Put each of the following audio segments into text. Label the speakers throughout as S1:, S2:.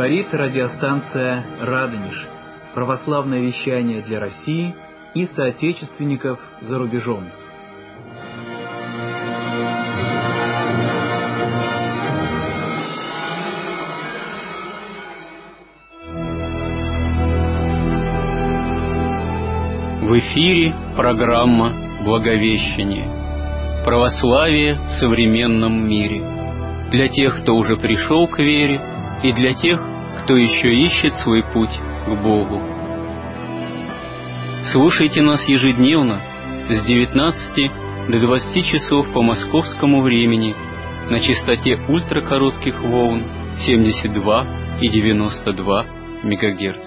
S1: Говорит радиостанция «Радонеж». Православное вещание для России и соотечественников за рубежом.
S2: В эфире программа «Благовещение». Православие в современном мире. Для тех, кто уже пришел к вере, и для тех, кто еще ищет свой путь к Богу. Слушайте нас ежедневно с 19 до 20 часов по московскому времени на частоте ультракоротких волн 72 и 92 МГц.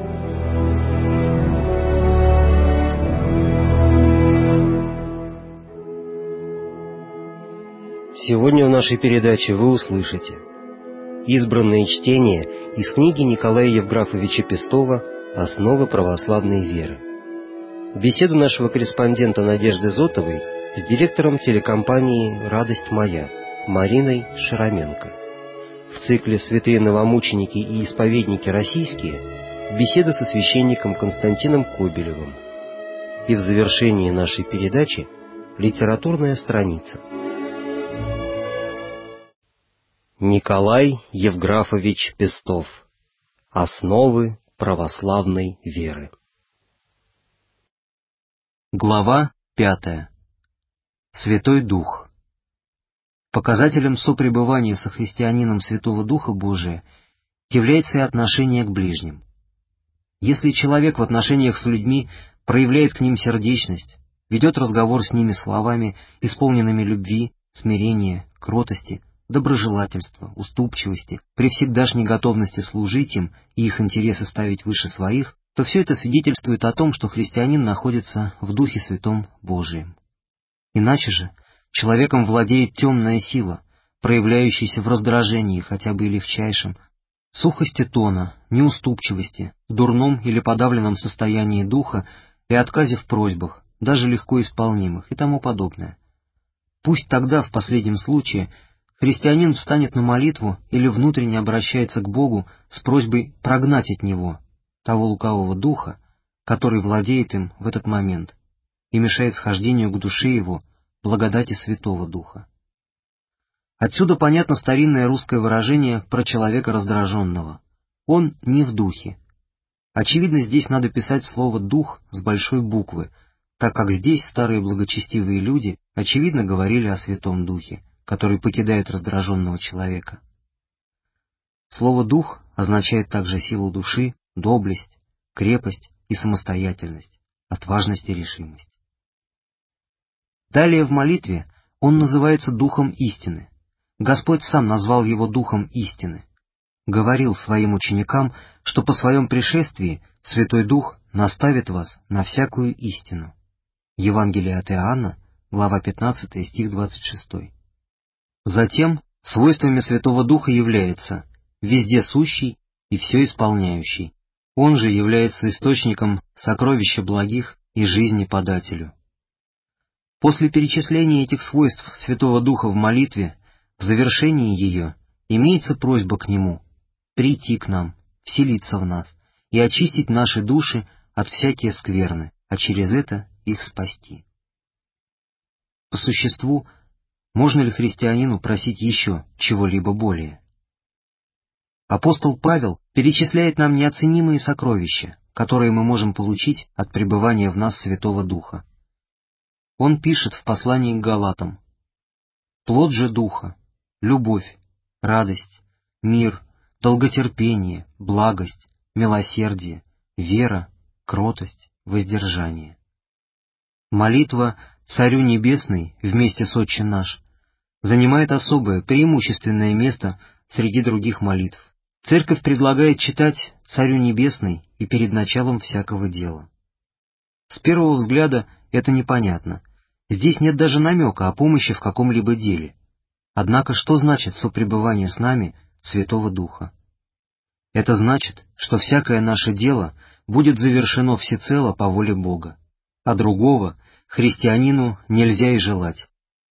S3: Сегодня в нашей передаче вы услышите избранные чтения из книги Николая Евграфовича Пестова «Основы православной веры». Беседу нашего корреспондента Надежды Зотовой с директором телекомпании «Радость моя» Мариной Шараменко. В цикле «Святые новомученики и исповедники российские» беседа со священником Константином Кобелевым. И в завершении нашей передачи литературная страница. Николай Евграфович Пестов. Основы православной веры. Глава 5. Святой Дух. Показателем сопребывания со христианином Святого Духа Божия является и отношение к ближним. Если человек в отношениях с людьми проявляет к ним сердечность, ведет разговор с ними словами, исполненными любви, смирения, кротости, доброжелательства, уступчивости, при всегдашней готовности служить им и их интересы ставить выше своих, то все это свидетельствует о том, что христианин находится в Духе Святом Божием. Иначе же человеком владеет темная сила, проявляющаяся в раздражении хотя бы и легчайшем, сухости тона, неуступчивости, дурном или подавленном состоянии духа и отказе в просьбах, даже легко исполнимых и тому подобное. Пусть тогда, в последнем случае, христианин встанет на молитву или внутренне обращается к Богу с просьбой прогнать от него того лукавого духа, который владеет им в этот момент и мешает схождению к душе его благодати Святого Духа. Отсюда понятно старинное русское выражение про человека раздраженного. Он не в духе. Очевидно, здесь надо писать слово «дух» с большой буквы, так как здесь старые благочестивые люди очевидно говорили о Святом Духе, который покидает раздраженного человека. Слово «дух» означает также силу души, доблесть, крепость и самостоятельность, отважность и решимость. Далее в молитве он называется Духом истины. Господь сам назвал его Духом истины. Говорил своим ученикам, что по своем пришествии Святой Дух наставит вас на всякую истину. Евангелие от Иоанна, глава 15, стих 26. Затем свойствами Святого Духа является везде сущий и все исполняющий. Он же является источником сокровища благих и жизни подателю. После перечисления этих свойств Святого Духа в молитве, в завершении ее, имеется просьба к Нему прийти к нам, вселиться в нас и очистить наши души от всякие скверны, а через это их спасти. По существу, можно ли христианину просить еще чего-либо более? Апостол Павел перечисляет нам неоценимые сокровища, которые мы можем получить от пребывания в нас Святого Духа. Он пишет в послании к Галатам: «Плод же Духа — любовь, радость, мир, долготерпение, благость, милосердие, вера, кротость, воздержание». Молитва «Царю Небесный» вместе с «Отче наш» занимает особое, преимущественное место среди других молитв. Церковь предлагает читать «Царю Небесный» и перед началом всякого дела. С первого взгляда это непонятно. Здесь нет даже намека о помощи в каком-либо деле. Однако что значит сопребывание с нами Святого Духа? Это значит, что всякое наше дело будет завершено всецело по воле Бога, а другого христианину нельзя и желать.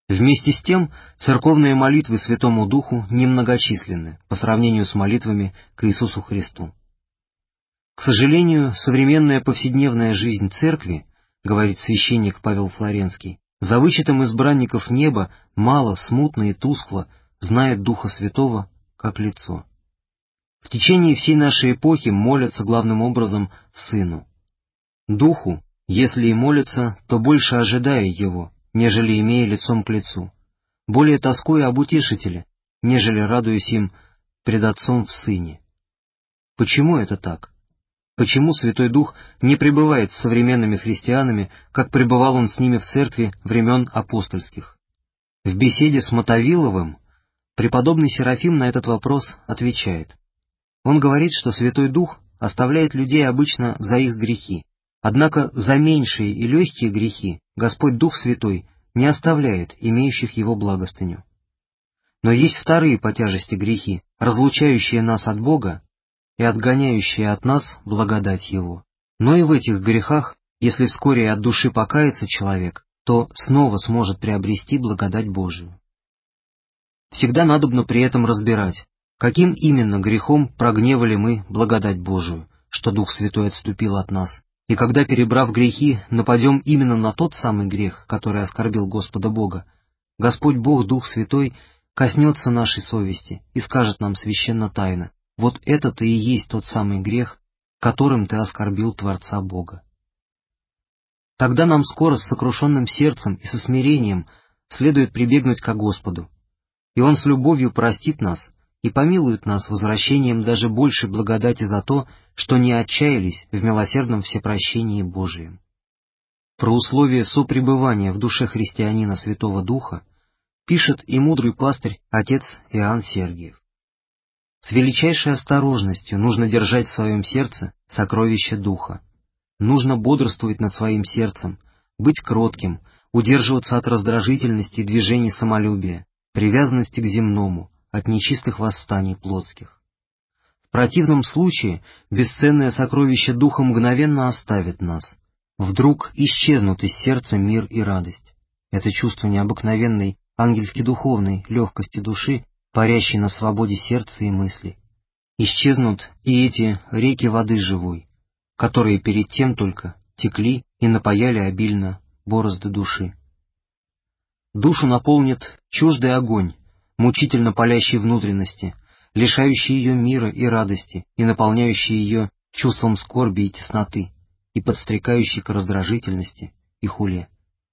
S3: Вместе с тем, церковные молитвы Святому Духу немногочисленны по сравнению с молитвами к Иисусу Христу. К сожалению, современная повседневная жизнь Церкви, говорит священник Павел Флоренский, за вычетом избранников неба мало, смутно и тускло знает Духа Святого как лицо. В течение всей нашей эпохи молятся главным образом Сыну. Духу, если и молятся, то больше ожидая Его, нежели имея лицом к лицу, более тоскуя об Утешителе, нежели радуясь им пред Отцом в Сыне. Почему это так? Почему Святой Дух не пребывает с современными христианами, как пребывал Он с ними в церкви времен апостольских? В беседе с Мотовиловым преподобный Серафим на этот вопрос отвечает. Он говорит, что Святой Дух оставляет людей обычно за их грехи, однако за меньшие и легкие грехи Господь Дух Святой не оставляет имеющих Его благостыню. Но есть вторые по тяжести грехи, разлучающие нас от Бога и отгоняющие от нас благодать Его. Но и в этих грехах, если вскоре от души покается человек, то снова сможет приобрести благодать Божию. Всегда надобно при этом разбирать, каким именно грехом прогневали мы благодать Божию, что Дух Святой отступил от нас, и когда, перебрав грехи, нападем именно на тот самый грех, который оскорбил Господа Бога, Господь Бог, Дух Святой, коснется нашей совести и скажет нам священно тайно: вот это-то и есть тот самый грех, которым ты оскорбил Творца Бога. Тогда нам скоро с сокрушенным сердцем и со смирением следует прибегнуть ко Господу, и Он с любовью простит нас и помилует нас возвращением даже большей благодати за то, что не отчаялись в милосердном всепрощении Божием. Про условия сопребывания в душе христианина Святого Духа пишет и мудрый пастырь отец Иоанн Сергиев. С величайшей осторожностью нужно держать в своем сердце сокровище Духа. Нужно бодрствовать над своим сердцем, быть кротким, удерживаться от раздражительности и движений самолюбия, привязанности к земному, от нечистых восстаний плотских. В противном случае бесценное сокровище Духа мгновенно оставит нас. Вдруг исчезнут из сердца мир и радость. Это чувство необыкновенной, ангельски-духовной легкости души, парящей на свободе сердца и мыслей. Исчезнут и эти реки воды живой, которые перед тем только текли и напояли обильно борозды души. Душу наполнит чуждый огонь, мучительно палящий внутренности, лишающий ее мира и радости и наполняющий ее чувством скорби и тесноты, и подстрекающий к раздражительности и хуле.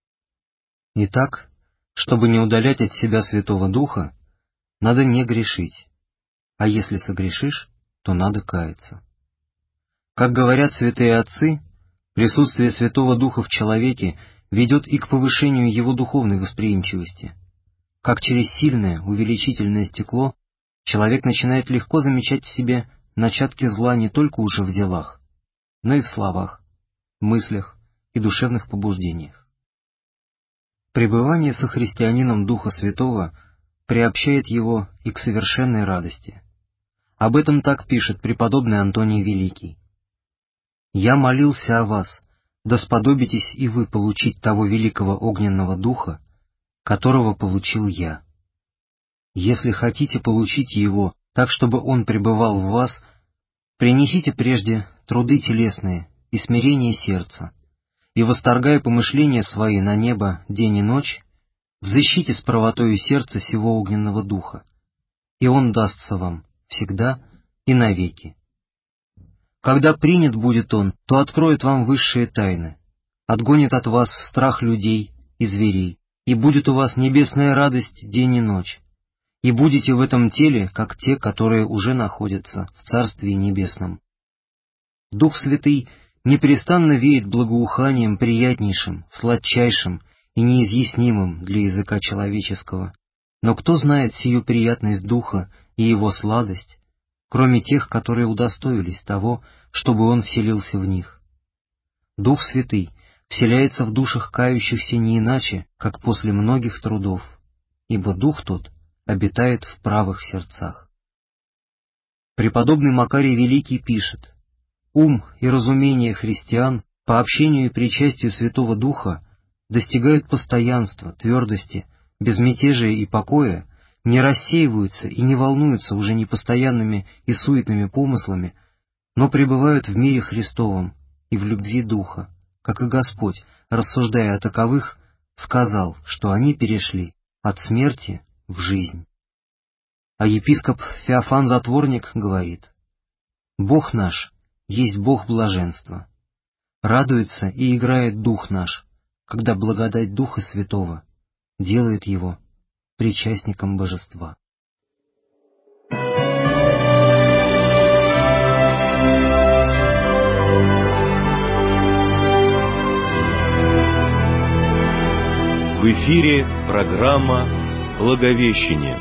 S3: Итак, чтобы не удалять от себя Святого Духа, надо не грешить, а если согрешишь, то надо каяться. Как говорят святые отцы, присутствие Святого Духа в человеке ведет и к повышению его духовной восприимчивости. Как через сильное увеличительное стекло человек начинает легко замечать в себе начатки зла не только уже в делах, но и в словах, мыслях и душевных побуждениях. Пребывание со христианином Духа Святого приобщает его и к совершенной радости. Об этом так пишет преподобный Антоний Великий. «Я молился о вас, да сподобитесь и вы получить того великого огненного Духа, которого получил я. Если хотите получить его так, чтобы он пребывал в вас, принесите прежде труды телесные и смирение сердца, и, восторгая помышления свои на небо день и ночь, взыщите с правотою сердца сего огненного Духа, и он дастся вам всегда и навеки. Когда принят будет он, то откроет вам высшие тайны, отгонит от вас страх людей и зверей, и будет у вас небесная радость день и ночь, и будете в этом теле, как те, которые уже находятся в Царстве Небесном. Дух Святый непрестанно веет благоуханием приятнейшим, сладчайшим и неизъяснимым для языка человеческого. Но кто знает сию приятность Духа и его сладость, кроме тех, которые удостоились того, чтобы он вселился в них? Дух Святый вселяется в душах кающихся не иначе, как после многих трудов, ибо Дух тот обитает в правых сердцах. Преподобный Макарий Великий пишет: «Ум и разумение христиан по общению и причастию Святого Духа достигают постоянства, твердости, без мятежей и покоя, не рассеиваются и не волнуются уже непостоянными и суетными помыслами, но пребывают в мире Христовом и в любви Духа, как и Господь, рассуждая о таковых, сказал, что они перешли от смерти в жизнь. А епископ Феофан Затворник говорит: «Бог наш есть Бог блаженства. Радуется и играет Дух наш, когда благодать Духа Святого делает его причастником Божества».
S4: В эфире программа «Благовещение».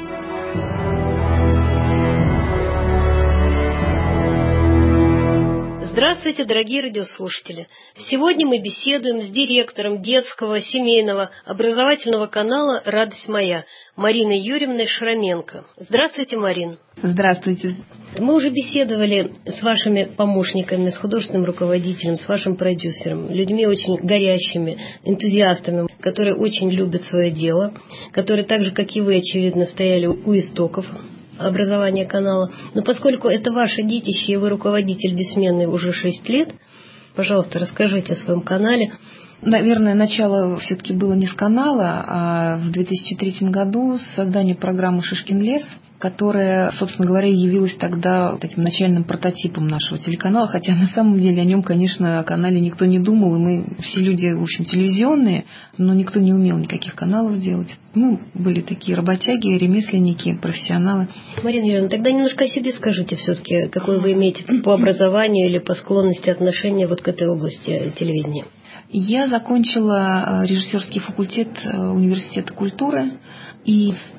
S5: Здравствуйте, дорогие радиослушатели! Сегодня мы беседуем с директором детского семейного образовательного канала «Радость моя» Мариной Юрьевной Шраменко. Здравствуйте, Марин.
S6: Здравствуйте.
S5: Мы уже беседовали с вашими помощниками, с художественным руководителем, с вашим продюсером, людьми очень горящими, энтузиастами, которые очень любят свое дело, которые так же, как и вы, очевидно, стояли у истоков образования канала. Но поскольку это ваше детище, и вы руководитель бессменный уже 6 лет, пожалуйста, расскажите о своем канале.
S6: Наверное, начало все-таки было не с канала, а в 2003 году с созданием программы «Шишкин лес», которая, собственно говоря, явилась тогда таким начальным прототипом нашего телеканала, хотя на самом деле о нем, конечно, о канале никто не думал, и мы все люди, в общем, телевизионные, но никто не умел никаких каналов делать. Мы были такие работяги, ремесленники, профессионалы.
S5: Марина Юрьевна, тогда немножко о себе скажите все-таки, какое вы имеете по образованию или по склонности отношения вот к этой области телевидения.
S6: Я закончила режиссерский факультет университета культуры, и с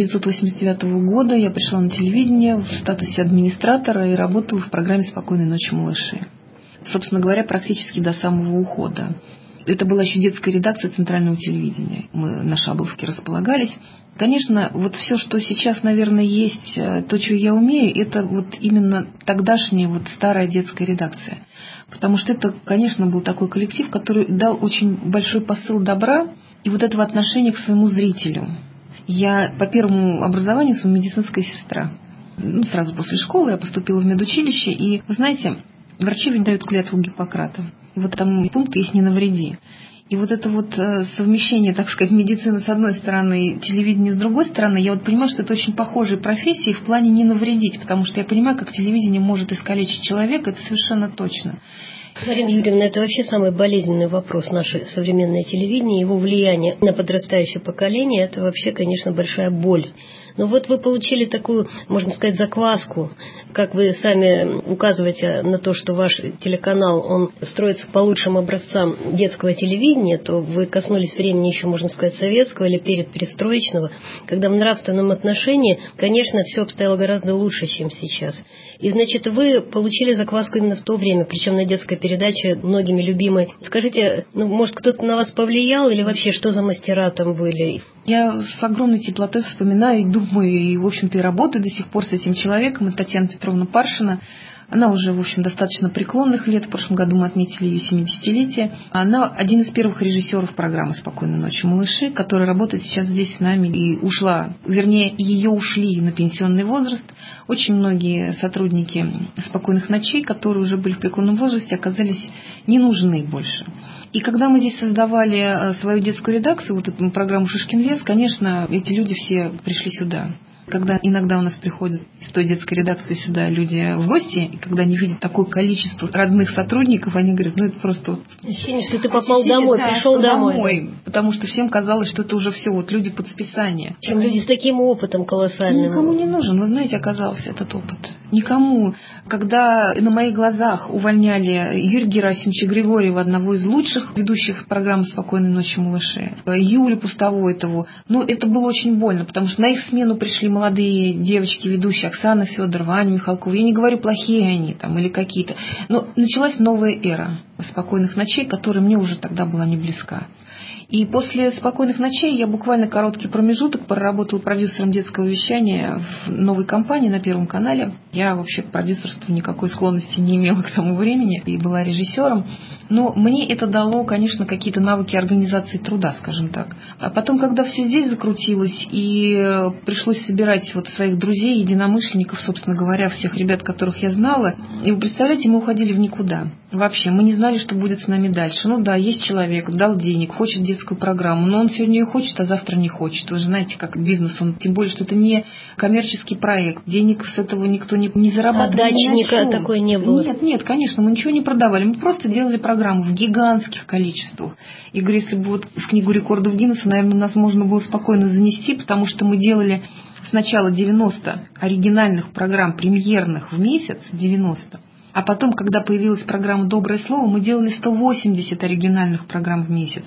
S6: 1989 года я пришла на телевидение в статусе администратора и работала в программе «Спокойной ночи, малыши». Собственно говоря, практически до самого ухода. Это была еще детская редакция центрального телевидения. Мы на Шабловке располагались. Конечно, вот все, что сейчас, наверное, есть, то, что я умею, это вот именно тогдашняя вот старая детская редакция. Потому что это, конечно, был такой коллектив, который дал очень большой посыл добра и вот этого отношения к своему зрителю. Я по первому образованию своему медицинская сестра. Сразу после школы я поступила в медучилище, и, вы знаете, врачи ведь дают клятву Гиппократа. Вот там пункт есть «не навреди». И вот это вот совмещение, так сказать, медицины с одной стороны и телевидения с другой стороны, я вот понимаю, что это очень похожие профессии в плане не навредить, потому что я понимаю, как телевидение может искалечить человека, это совершенно точно.
S5: Марина Юрьевна, это вообще самый болезненный вопрос наше современное телевидение, его влияние на подрастающее поколение, это вообще, конечно, большая боль. Но вот вы получили такую, можно сказать, закваску, как вы сами указываете на то, что ваш телеканал, он строится по лучшим образцам детского телевидения, то вы коснулись времени еще, можно сказать, советского или передперестроечного, когда в нравственном отношении, конечно, все обстояло гораздо лучше, чем сейчас. И, значит, вы получили закваску именно в то время, причем на детской передаче, многими любимой. Скажите, может, кто-то на вас повлиял или вообще что за мастера там были?
S6: Я с огромной теплотой вспоминаю и думаю, и, в общем-то, и работаю до сих пор с этим человеком, это Татьяна Петровна Паршина. Она уже, в общем, достаточно преклонных лет. В прошлом году мы отметили ее 70-летие. Она один из первых режиссеров программы «Спокойной ночи, малыши», которая работает сейчас здесь с нами и ушла, вернее, ее ушли на пенсионный возраст. Очень многие сотрудники «Спокойных ночей», которые уже были в преклонном возрасте, оказались не нужны больше. И когда мы здесь создавали свою детскую редакцию, вот эту программу «Шишкин лес», конечно, эти люди все пришли сюда. Когда иногда у нас приходят из той детской редакции сюда люди в гости, и когда они видят такое количество родных сотрудников, они говорят, это просто... Вот,
S5: ощущение, что ты попал домой, да, пришел домой.
S6: Потому что всем казалось, что это уже все, вот люди под списание.
S5: Чем люди с таким опытом колоссальным.
S6: Никому не нужен, вы знаете, оказался этот опыт. Никому. Когда на моих глазах увольняли Юрия Герасимовича Григорьева, одного из лучших ведущих программы «Спокойной ночи, малыши», Юлю Пустовойтову, это было очень больно, потому что на их смену пришли молодые девочки, ведущие, Оксана Федорова, Аня Михалкова. Я не говорю, плохие они там или какие-то, но началась новая эра. «Спокойных ночей», которая мне уже тогда была не близка. И после «Спокойных ночей» я буквально короткий промежуток проработала продюсером детского вещания в новой компании на Первом канале. Я вообще к продюсерству никакой склонности не имела к тому времени и была режиссером. Но мне это дало, конечно, какие-то навыки организации труда, скажем так. А потом, когда все здесь закрутилось и пришлось собирать вот своих друзей, единомышленников, собственно говоря, всех ребят, которых я знала, и вы представляете, мы уходили в никуда. Вообще, мы не знали, что будет с нами дальше. Ну да, есть человек, дал денег, хочет детскую программу, но он сегодня ее хочет, а завтра не хочет. Вы же знаете, как бизнес, он, тем более, что это не коммерческий проект, денег с этого никто не зарабатывал.
S5: Отдачи такой не было?
S6: Нет, конечно, мы ничего не продавали, мы просто делали программу в гигантских количествах. И говорю, если бы вот в книгу рекордов Гиннесса, наверное, нас можно было спокойно занести, потому что мы делали сначала 90 оригинальных программ, премьерных в месяц, 90. А потом, когда появилась программа «Доброе слово», мы делали 180 оригинальных программ в месяц.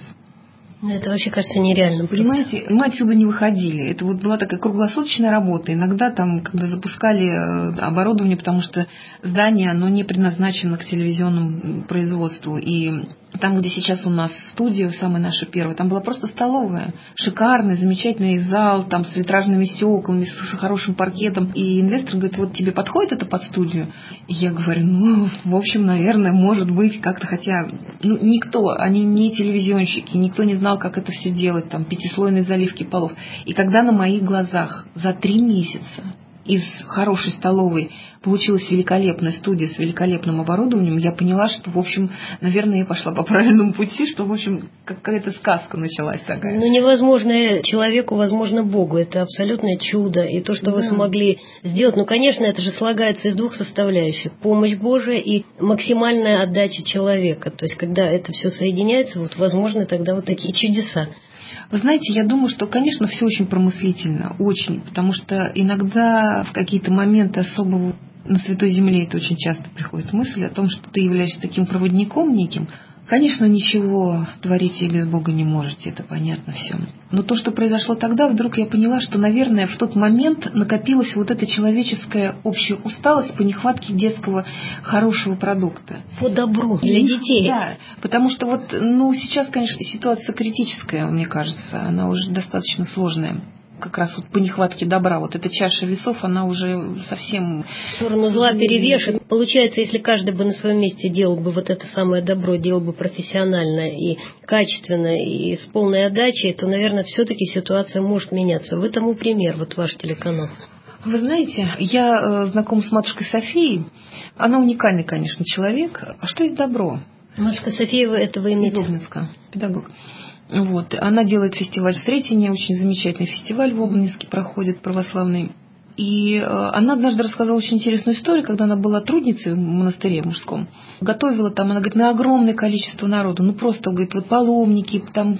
S5: Это вообще кажется нереальным.
S6: Понимаете, мы отсюда не выходили. Это вот была такая круглосуточная работа. Иногда там, когда запускали оборудование, потому что здание, оно не предназначено к телевизионному производству. И там, где сейчас у нас студия, самая наша первая, там была просто столовая. Шикарный, замечательный зал, там с витражными стеклами, с хорошим паркетом. И инвестор говорит, вот тебе подходит это под студию? И я говорю, ну, в общем, наверное, может быть, как-то, хотя никто, они не телевизионщики, никто не знал, как это все делать, там, пятислойные заливки полов. И когда на моих глазах за 3 месяца из хорошей столовой получилась великолепная студия с великолепным оборудованием, я поняла, что, в общем, наверное, я пошла по правильному пути, что, в общем, какая-то сказка началась такая.
S5: Ну, невозможно человеку, возможно, Богу. Это абсолютное чудо. И то, что вы смогли сделать, ну, конечно, это же слагается из 2 составляющих. Помощь Божия и максимальная отдача человека. То есть, когда это все соединяется, вот, возможно, тогда вот такие чудеса.
S6: Вы знаете, я думаю, что, конечно, все очень промыслительно, очень, потому что иногда в какие-то моменты особо на Святой Земле это очень часто приходит мысль о том, что ты являешься таким проводником неким. Конечно, ничего творить и без Бога не можете, это понятно все. Но то, что произошло тогда, вдруг я поняла, что, наверное, в тот момент накопилась вот эта человеческая общая усталость по нехватке детского хорошего продукта.
S5: По добру для детей.
S6: Да, потому что вот, сейчас, конечно, ситуация критическая, мне кажется, она уже достаточно сложная. Как раз вот по нехватке добра, вот эта чаша весов, она уже совсем...
S5: В сторону зла перевешивает. Получается, если каждый бы на своем месте делал бы вот это самое добро, делал бы профессионально и качественно, и с полной отдачей, то, наверное, все-таки ситуация может меняться. Вы тому пример, вот ваш телеканал.
S6: Вы знаете, я знакома с матушкой Софией. Она уникальный, конечно, человек. А что есть добро?
S5: Матушка София, это вы имеете?
S6: Обнинска, педагог. Вот. Она делает фестиваль Сретения, очень замечательный фестиваль в Обнинске проходит, православный. И она однажды рассказала очень интересную историю, когда она была трудницей в монастыре мужском. Готовила там, она говорит, на огромное количество народу. Просто, говорит, вот паломники, там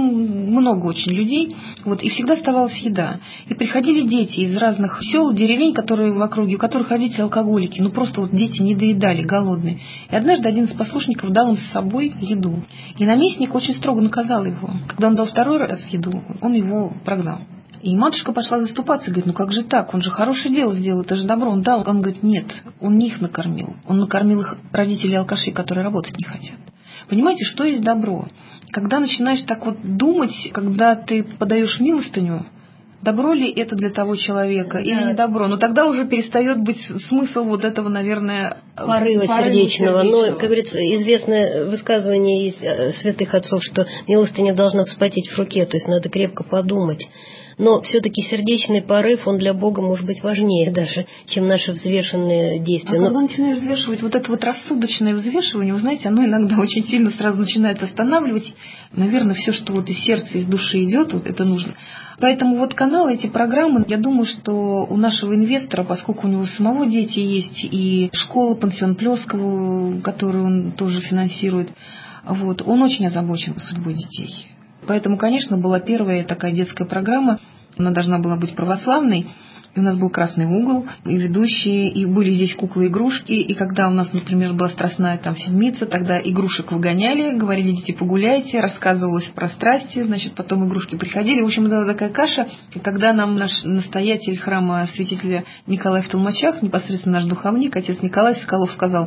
S6: много очень людей. Вот, и всегда оставалась еда. И приходили дети из разных сел, деревень, которые в округе, у которых родители алкоголики. Просто вот дети не доедали, голодные. И однажды один из послушников дал им с собой еду. И наместник очень строго наказал его. Когда он дал 2-й раз еду, он его прогнал. И матушка пошла заступаться, говорит, как же так, он же хорошее дело сделал, это же добро, он дал. Он говорит, нет, он не их накормил, он накормил их родителей алкашей, которые работать не хотят. Понимаете, что есть добро? Когда начинаешь так вот думать, когда ты подаешь милостыню, добро ли это для того человека или не добро? Но тогда уже перестает быть смысл вот этого, наверное,
S5: порыва сердечного. Но, как говорится, известное высказывание из святых отцов, что милостыня должна вспотеть в руке, то есть надо крепко подумать. Но все-таки сердечный порыв, он для Бога может быть важнее даже, чем наши взвешенные действия.
S6: Когда начинаешь взвешивать, вот это вот рассудочное взвешивание, вы знаете, оно иногда очень сильно сразу начинает останавливать. Наверное, все, что вот из сердца, из души идет, вот это нужно. Поэтому вот каналы, эти программы, я думаю, что у нашего инвестора, поскольку у него самого дети есть, и школа, пансион Плёскову, которую он тоже финансирует, вот, он очень озабочен судьбой детей. Поэтому, конечно, была первая такая детская программа, она должна была быть православной, и у нас был красный угол, и ведущие, и были здесь куклы-игрушки, и когда у нас, например, была страстная там седмица, тогда игрушек выгоняли, говорили, дети, погуляйте, рассказывалось про страсти, значит, потом игрушки приходили, в общем, это была такая каша, и когда нам наш настоятель храма святителя Николая в Толмачах, непосредственно наш духовник, отец Николай Соколов, сказал,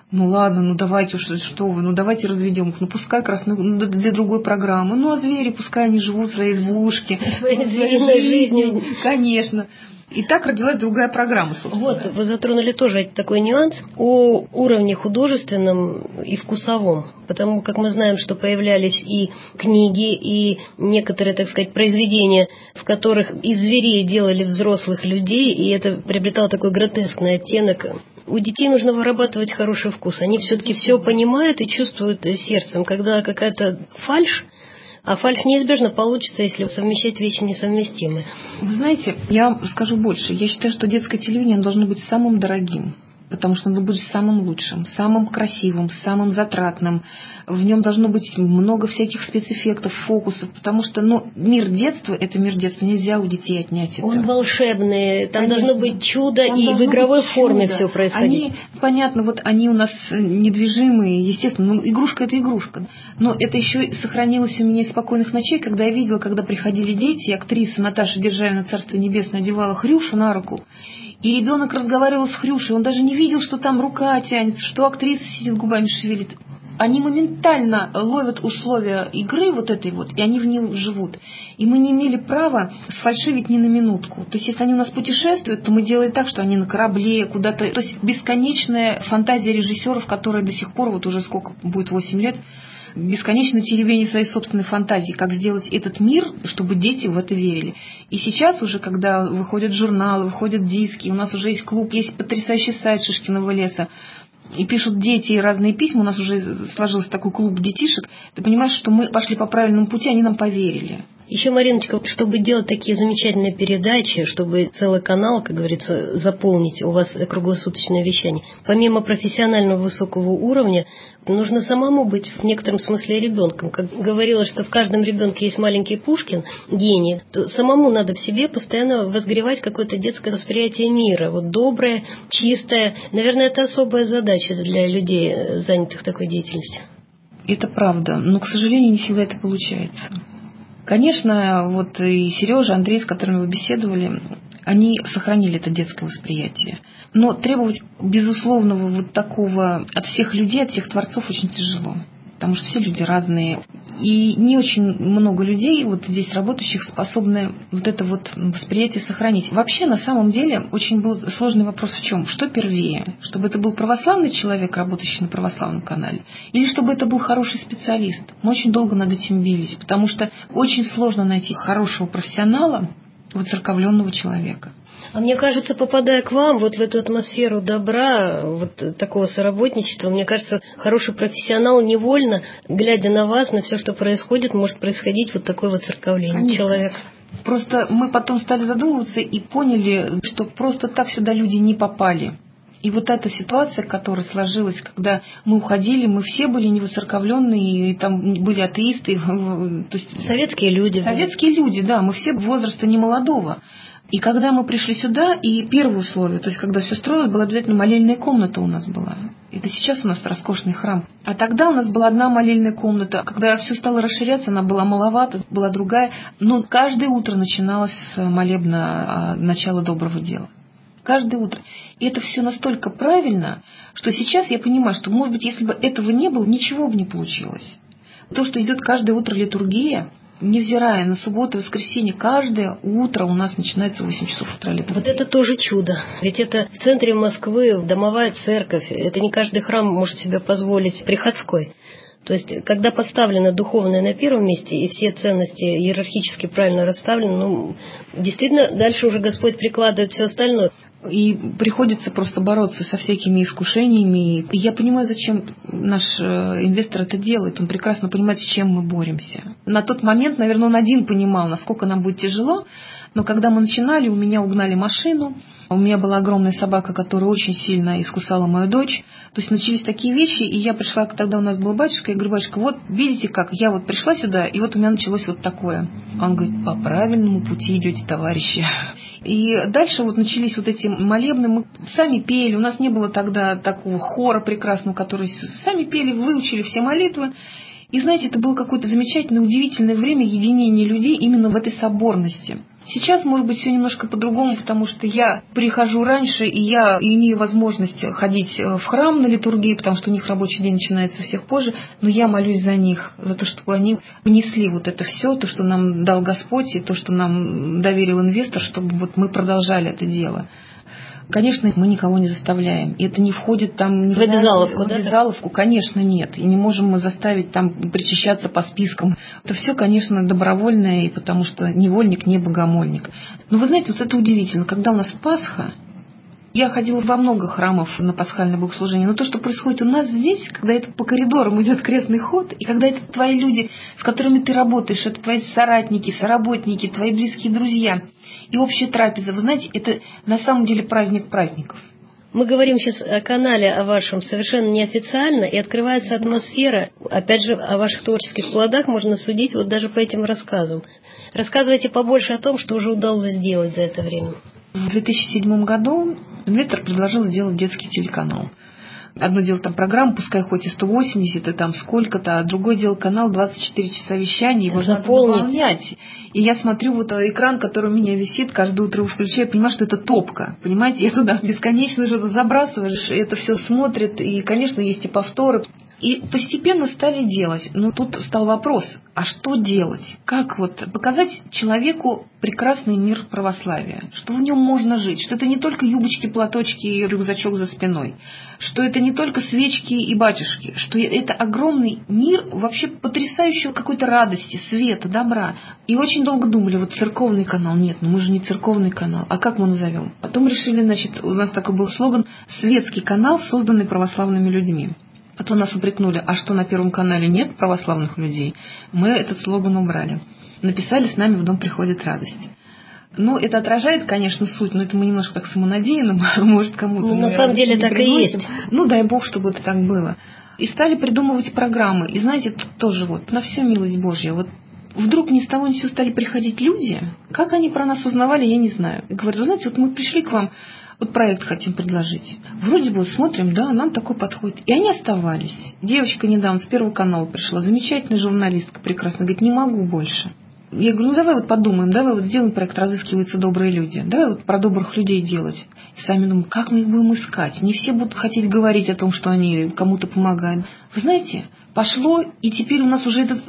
S6: Ну ладно, ну давайте, что вы, ну давайте разведем их, ну пускай для другой программы. Ну а звери, пускай они живут в своей избушке,
S5: своей звериной жизнью.
S6: Конечно. И так родилась другая программа, собственно.
S5: Вот, вы затронули тоже такой нюанс о уровне художественном и вкусовом. Потому как мы знаем, что появлялись и книги, и некоторые, так сказать, произведения, в которых из зверей делали взрослых людей, и это приобретало такой гротескный оттенок. У детей нужно вырабатывать хороший вкус. Они все-таки все понимают и чувствуют сердцем. Когда какая-то фальшь, а фальшь неизбежно получится, если совмещать вещи несовместимые.
S6: Вы знаете, я скажу больше. Я считаю, что детское телевидение должно быть самым дорогим. Потому что оно будет самым лучшим, самым красивым, самым затратным. В нем должно быть много всяких спецэффектов, фокусов, потому что мир детства – это мир детства, нельзя у детей отнять это.
S5: Он волшебный, там
S6: Конечно.
S5: должно быть чудо,
S6: Там
S5: и в игровой форме
S6: чудо.
S5: все происходить.
S6: Они, понятно, вот они у нас недвижимые, естественно, игрушка – это игрушка. Но это еще сохранилось у меня из «Спокойных ночей», когда я видела, когда приходили дети, и актриса Наташа Державина, Царство Небесное, одевала Хрюшу на руку, и ребенок разговаривал с Хрюшей, он даже не видел, что там рука тянется, что актриса сидит, губами шевелит. Они моментально ловят условия игры вот этой вот, и они в ней живут. И мы не имели права сфальшивить ни на минутку. То есть, если они у нас путешествуют, то мы делаем так, что они на корабле куда-то. То есть, бесконечная фантазия режиссеров, которые до сих пор, вот уже сколько будет, 8 лет, бесконечно теребение своей собственной фантазии, как сделать этот мир, чтобы дети в это верили. И сейчас уже, когда выходят журналы, выходят диски, у нас уже есть клуб, есть потрясающий сайт Шишкиного леса, и пишут дети разные письма, у нас уже сложился такой клуб детишек, ты понимаешь, что мы пошли по правильному пути, они нам поверили.
S5: Еще, Мариночка, чтобы делать такие замечательные передачи, чтобы целый канал, как говорится, заполнить, у вас круглосуточное вещание, помимо профессионального высокого уровня, нужно самому быть в некотором смысле ребенком. Как говорилось, что в каждом ребенке есть маленький Пушкин, гений, то самому надо в себе постоянно возгревать какое-то детское восприятие мира, вот доброе, чистое. Наверное, это особая задача для людей, занятых такой деятельностью.
S6: Это правда, но, к сожалению, не всегда это получается. Конечно, вот и Сережа, Андрей, с которыми вы беседовали, они сохранили это детское восприятие. Но требовать безусловного вот такого от всех людей, от всех творцов очень тяжело. Потому что все люди разные. И не очень много людей, вот здесь работающих, способны вот это вот восприятие сохранить. Вообще, на самом деле, очень был сложный вопрос в чем? Что первее? Чтобы это был православный человек, работающий на православном канале? Или чтобы это был хороший специалист? Мы очень долго над этим бились, потому что очень сложно найти хорошего профессионала, воцерковленного человека.
S5: А мне кажется, попадая к вам вот в эту атмосферу добра, вот такого соработничества, мне кажется, хороший профессионал невольно, глядя на вас, на все, что происходит, может происходить вот такое воцерковление человека.
S6: Просто мы потом стали задумываться и поняли, что просто так сюда люди не попали. И вот эта ситуация, которая сложилась, когда мы уходили, мы все были невоцерковленные, и там были атеисты. То есть
S5: советские люди.
S6: Советские люди, да, мы все возраста немолодого. И когда мы пришли сюда, и первое условие, то есть когда все строилось, была обязательно молельная комната у нас была. Это сейчас у нас роскошный храм. А тогда у нас была одна молельная комната. Когда все стало расширяться, она была маловата, была другая. Но каждое утро начиналось с молебна начала доброго дела. Каждое утро. И это все настолько правильно, что сейчас я понимаю, что, может быть, если бы этого не было, ничего бы не получилось. То, что идет каждое утро литургия, невзирая на субботу и воскресенье, каждое утро у нас начинается в 8 часов утра литургия.
S5: Вот это тоже чудо. Ведь это в центре Москвы, домовая церковь. Это не каждый храм может себе позволить приходской. То есть, когда поставлено духовное на первом месте, и все ценности иерархически правильно расставлены, действительно, дальше уже Господь прикладывает все остальное.
S6: И приходится просто бороться со всякими искушениями. И я понимаю, зачем наш инвестор это делает. Он прекрасно понимает, с чем мы боремся. На тот момент, наверное, он один понимал, насколько нам будет тяжело. Но когда мы начинали, у меня угнали машину. У меня была огромная собака, которая очень сильно искусала мою дочь. То есть начались такие вещи, и я пришла, тогда у нас был батюшка, я говорю: батюшка, вот видите как, я вот пришла сюда, и вот у меня началось вот такое. Он говорит: по правильному пути идете, товарищи. И дальше вот начались вот эти молебны, мы сами пели, у нас не было тогда такого хора прекрасного, который сами пели, выучили все молитвы. И знаете, это было какое-то замечательное, удивительное время единения людей именно в этой соборности. Сейчас, может быть, все немножко по-другому, потому что я прихожу раньше, и я имею возможность ходить в храм на литургии, потому что у них рабочий день начинается всех позже, но я молюсь за них, за то, чтобы они внесли вот это все, то, что нам дал Господь, и то, что нам доверил инвестор, чтобы вот мы продолжали это дело. Конечно, мы никого не заставляем. И это не входит там
S5: в обязаловку,
S6: в обязаловку, конечно, нет. И не можем мы заставить там причащаться по спискам. Это все, конечно, добровольное, и потому что невольник не богомольник. Но вы знаете, вот это удивительно. Когда у нас Пасха, я ходила во много храмов на пасхальное богослужение, но то, что происходит у нас здесь, когда это по коридорам идет крестный ход, и когда это твои люди, с которыми ты работаешь, это твои соратники, соработники, твои близкие друзья, и общая трапеза, вы знаете, это на самом деле праздник праздников.
S5: Мы говорим сейчас о канале, о вашем, совершенно неофициально, и открывается атмосфера, опять же, о ваших творческих плодах можно судить вот даже по этим рассказам. Рассказывайте побольше о том, что уже удалось сделать за это время.
S6: В 2007 году инвестор предложил сделать детский телеканал. Одно дело там программа, пускай хоть и 180, и там сколько-то, а другое дело канал 24 часа вещания, его надо наполнять. И я смотрю вот экран, который у меня висит, каждое утро его включаю, я понимаю, что это топка, понимаете, я туда бесконечно что-то забрасываешь, и это все смотрит, и, конечно, есть и повторы. И постепенно стали делать. Но тут стал вопрос, а что делать? Как вот показать человеку прекрасный мир православия? Что в нем можно жить? Что это не только юбочки, платочки и рюкзачок за спиной? Что это не только свечки и батюшки? Что это огромный мир вообще потрясающего какой-то радости, света, добра. И очень долго думали, вот церковный канал. Нет, ну мы же не церковный канал. А как мы назовем? Потом решили, значит, у нас такой был слоган «Светский канал, созданный православными людьми». Потом нас упрекнули, а что на Первом канале нет православных людей? Мы этот слоган убрали. Написали «С нами в дом приходит радость». Ну, это отражает, конечно, суть, но это мы немножко так самонадеянно, может, кому-то...
S5: Ну, на самом деле так и есть.
S6: Ну, дай Бог, чтобы это так было. И стали придумывать программы. И знаете, тут тоже вот, на всю милость Божью, вот вдруг ни с того ни с сего стали приходить люди. Как они про нас узнавали, я не знаю. И говорят, вы знаете, вот мы пришли к вам, вот проект хотим предложить. Вроде бы смотрим, да, нам такой подходит. И они оставались. Девочка недавно с Первого канала пришла, замечательная журналистка, прекрасно, говорит, не могу больше. Я говорю, ну давай вот подумаем, давай вот сделаем проект «Разыскиваются добрые люди». Давай вот про добрых людей делать. И сами думаем, как мы их будем искать? Не все будут хотеть говорить о том, что они кому-то помогают. Вы знаете, пошло, и теперь у нас уже этот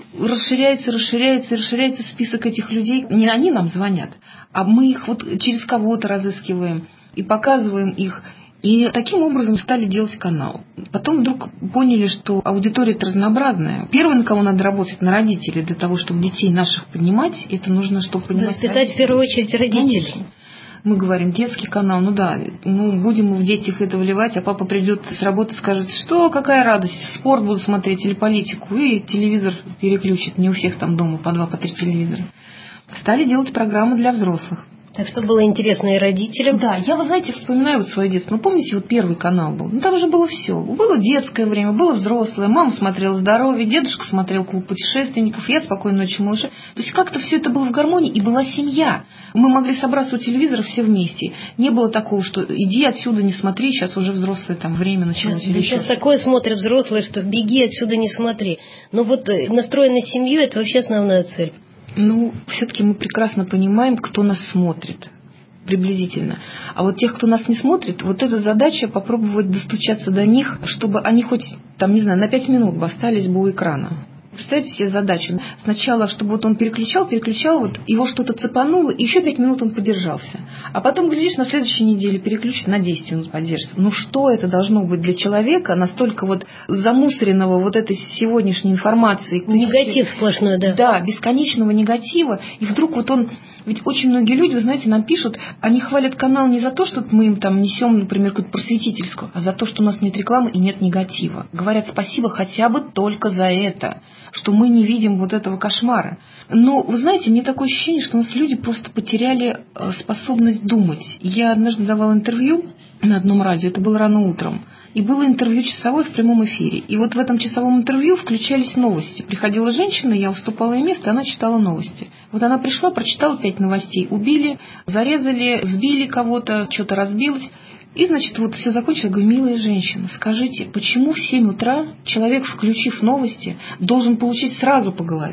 S6: расширяется список этих людей. Не они нам звонят, а мы их вот через кого-то разыскиваем и показываем их. И таким образом стали делать канал. Потом вдруг поняли, что аудитория-то разнообразная. Первое, на кого надо работать, на родителей. Для того, чтобы детей наших поднимать, это нужно, чтобы понимать...
S5: Воспитать в первую очередь родителей.
S6: Конечно. Мы говорим, детский канал, ну да, ну будем мы в детях это вливать, а папа придет с работы и скажет, что какая радость, спорт буду смотреть или политику, и телевизор переключит. Не у всех там дома по 2, по 3 телевизора. Стали делать программы для взрослых.
S5: Так что было интересно и родителям.
S6: Да, я, вы знаете, вспоминаю вот свое детство. Ну, помните, вот Первый канал был? Ну, там же было все. Было детское время, было взрослое. Мама смотрела «Здоровье», дедушка смотрел «Клуб путешественников», я «Спокойной ночи, малыши». То есть как-то все это было в гармонии, и была семья. Мы могли собраться у телевизора все вместе. Не было такого, что иди отсюда, не смотри, сейчас уже взрослое там время началось.
S5: Сейчас такое смотрят взрослые, что беги отсюда, не смотри. Но вот настроенная семью – это вообще основная цель.
S6: Ну, все-таки мы прекрасно понимаем, кто нас смотрит, приблизительно. А вот тех, кто нас не смотрит, вот эта задача попробовать достучаться до них, чтобы они хоть, там, не знаю, на 5 минут бы остались бы у экрана. Представьте себе задачу. Сначала, чтобы вот он переключал, вот его что-то цепануло, и еще 5 минут он подержался. А потом, глядишь, на следующей неделе переключит, на 10 минут подержится. Ну что это должно быть для человека, настолько вот замусоренного вот этой сегодняшней информацией?
S5: Негатив сплошной, да.
S6: Да, бесконечного негатива. И вдруг вот он... Ведь очень многие люди, вы знаете, нам пишут, они хвалят канал не за то, что мы им там несем, например, какую-то просветительскую, а за то, что у нас нет рекламы и нет негатива. Говорят спасибо хотя бы только за это, что мы не видим вот этого кошмара. Но, вы знаете, мне такое ощущение, что у нас люди просто потеряли способность думать. Я однажды давала интервью на одном радио, это было рано утром. И было интервью часовое в прямом эфире. И вот в этом часовом интервью включались новости. Приходила женщина, я уступала ей место, она читала новости. Вот она пришла, прочитала 5 новостей. Убили, зарезали, сбили кого-то, что-то разбилось. И, значит, вот все закончилось. Я говорю, милая женщина, скажите, почему в 7 утра человек, включив новости, должен получить сразу по голове?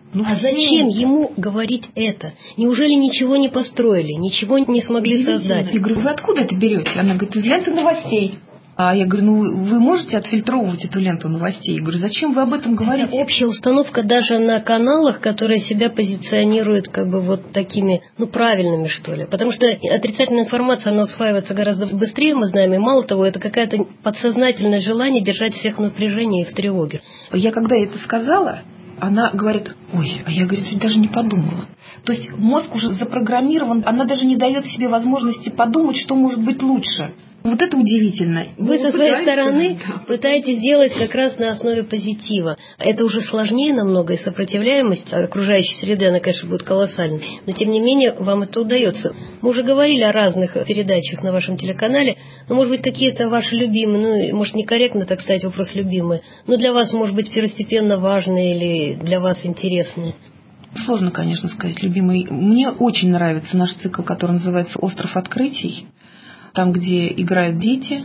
S5: Зачем ему говорить это? Неужели ничего не построили, ничего не смогли создать?
S6: Я говорю, вы откуда это берете? Она говорит, из ленты новостей. А я говорю, вы можете отфильтровывать эту ленту новостей? Я говорю, зачем вы об этом говорите?
S5: Это общая установка даже на каналах, которые себя позиционируют такими, правильными, что ли. Потому что отрицательная информация, она усваивается гораздо быстрее, мы знаем, и мало того, это какое-то подсознательное желание держать всех в напряжении и в тревоге.
S6: Я когда это сказала, она говорит, я, говорит, даже не подумала. То есть мозг уже запрограммирован, она даже не дает себе возможности подумать, что может быть лучше. Вот это удивительно.
S5: Вы со своей стороны пытаетесь делать как раз на основе позитива. Это уже сложнее намного, и сопротивляемость окружающей среды, она, конечно, будет колоссальной. Но, тем не менее, вам это удается. Мы уже говорили о разных передачах на вашем телеканале, но, может быть, какие-то ваши любимые, может, некорректно так сказать вопрос любимые, но для вас, может быть, первостепенно важные или для вас интересные.
S6: Сложно, конечно, сказать любимый. Мне очень нравится наш цикл, который называется «Остров открытий». Там, где играют дети,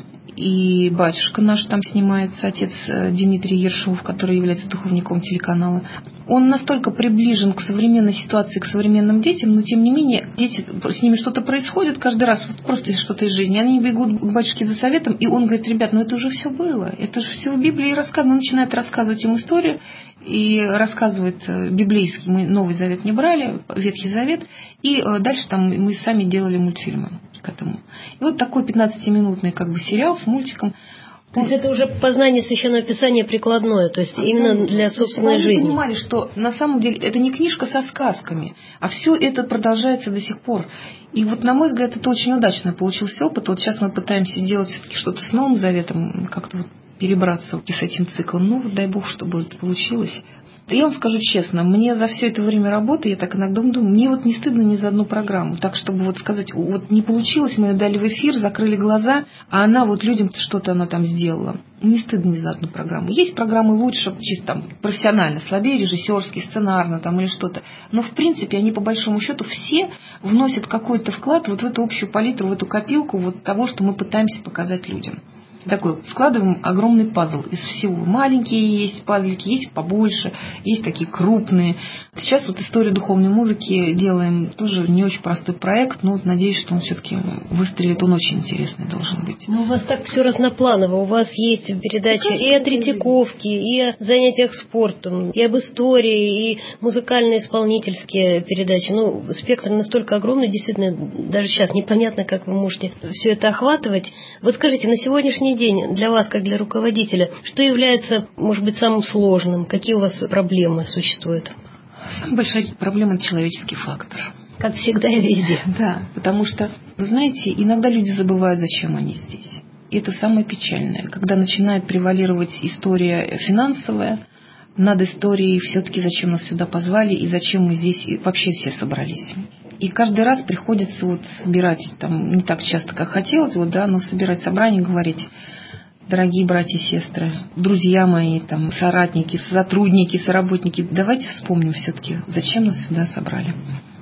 S6: и батюшка наш там снимается, отец Дмитрий Ершов, который является духовником телеканала. Он настолько приближен к современной ситуации, к современным детям, но тем не менее, дети, с ними что-то происходит каждый раз, просто что-то из жизни. Они бегут к батюшке за советом, и он говорит, ребят, это уже все было, это же все в Библии рассказано. Он начинает рассказывать им историю, и рассказывает библейский, мы Новый Завет не брали, Ветхий Завет, и дальше там мы сами делали мультфильмы к этому. И вот такой 15-минутный сериал с мультиком.
S5: То есть это уже познание Священного Писания прикладное, то есть именно для собственной жизни.
S6: Мы понимали, что на самом деле это не книжка со сказками, а все это продолжается до сих пор. И на мой взгляд, это очень удачно получился опыт. Сейчас мы пытаемся сделать все-таки что-то с Новым Заветом, как-то перебраться с этим циклом. Дай Бог, чтобы это получилось. Я вам скажу честно, мне за все это время работы, я так иногда думаю, мне не стыдно ни за одну программу. Так, чтобы сказать, не получилось, мы ее дали в эфир, закрыли глаза, а она людям что-то она там сделала. Не стыдно ни за одну программу. Есть программы лучше, чисто профессионально, слабее, режиссерски, сценарно или что-то. Но, в принципе, они по большому счету все вносят какой-то вклад в эту общую палитру, в эту копилку того, что мы пытаемся показать людям. Складываем огромный пазл из всего. Маленькие есть пазлики, есть побольше, есть такие крупные. Сейчас историю духовной музыки делаем, тоже не очень простой проект, но надеюсь, что он все-таки выстрелит, он очень интересный должен быть.
S5: У вас так все разнопланово, у вас есть передачи и о Третьяковке, и о занятиях спортом, и об истории, и музыкально-исполнительские передачи. Спектр настолько огромный, действительно, даже сейчас непонятно, как вы можете все это охватывать. Вот скажите, на сегодняшний день для вас, как для руководителя, что является, может быть, самым сложным? Какие у вас проблемы существуют?
S6: Самая большая проблема – это человеческий фактор.
S5: Как всегда и везде.
S6: Да, потому что, вы знаете, иногда люди забывают, зачем они здесь. И это самое печальное. Когда начинает превалировать история финансовая над историей все-таки, зачем нас сюда позвали и зачем мы здесь вообще все собрались. И каждый раз приходится собирать, не так часто, как хотелось, но собирать собрание и говорить: дорогие братья и сестры, друзья мои, соратники, сотрудники, соработники, давайте вспомним все-таки, зачем нас сюда собрали.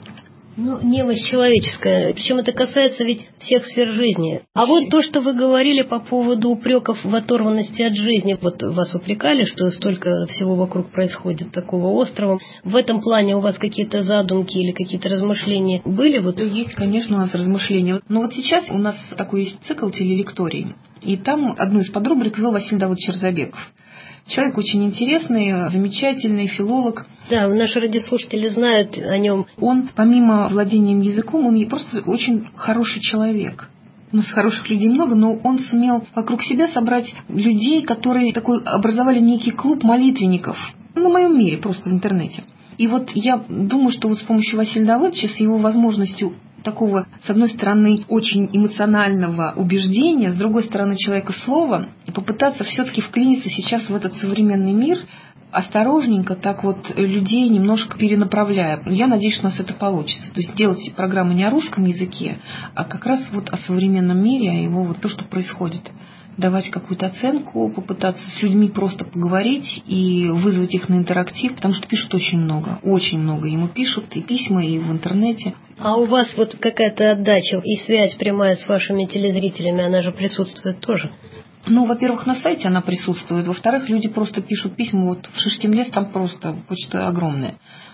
S5: Немощь человеческая, причем это касается ведь всех сфер жизни. А то, что вы говорили по поводу упреков в оторванности от жизни, вас упрекали, что столько всего вокруг происходит такого острова. В этом плане у вас какие-то задумки или какие-то размышления были?
S6: Есть, конечно, у нас размышления. Но сейчас у нас такой есть цикл телелекторий, и там одну из подрубрик вел Василий Давыдович Черзабеков. Человек очень интересный, замечательный, филолог.
S5: Да, наши радиослушатели знают о нем.
S6: Он, помимо владения языком, он просто очень хороший человек. У нас хороших людей много, но он сумел вокруг себя собрать людей, которые образовали некий клуб молитвенников. На моем мире, просто в интернете. И я думаю, что с помощью Василия Давыдовича, с его возможностью такого, с одной стороны, очень эмоционального убеждения, с другой стороны, человека слова, и попытаться все-таки вклиниться сейчас в этот современный мир, осторожненько людей немножко перенаправляя. Я надеюсь, что у нас это получится. То есть делать программы не о русском языке, а как раз о современном мире, о его то, что происходит. Давать какую-то оценку, попытаться с людьми просто поговорить и вызвать их на интерактив, потому что пишут очень много. Ему пишут и письма, и в интернете.
S5: А у вас какая-то отдача и связь прямая с вашими телезрителями, она же присутствует тоже?
S6: Во-первых, на сайте она присутствует. Во-вторых, люди просто пишут письма. В Шишкин лес там просто почта огромная.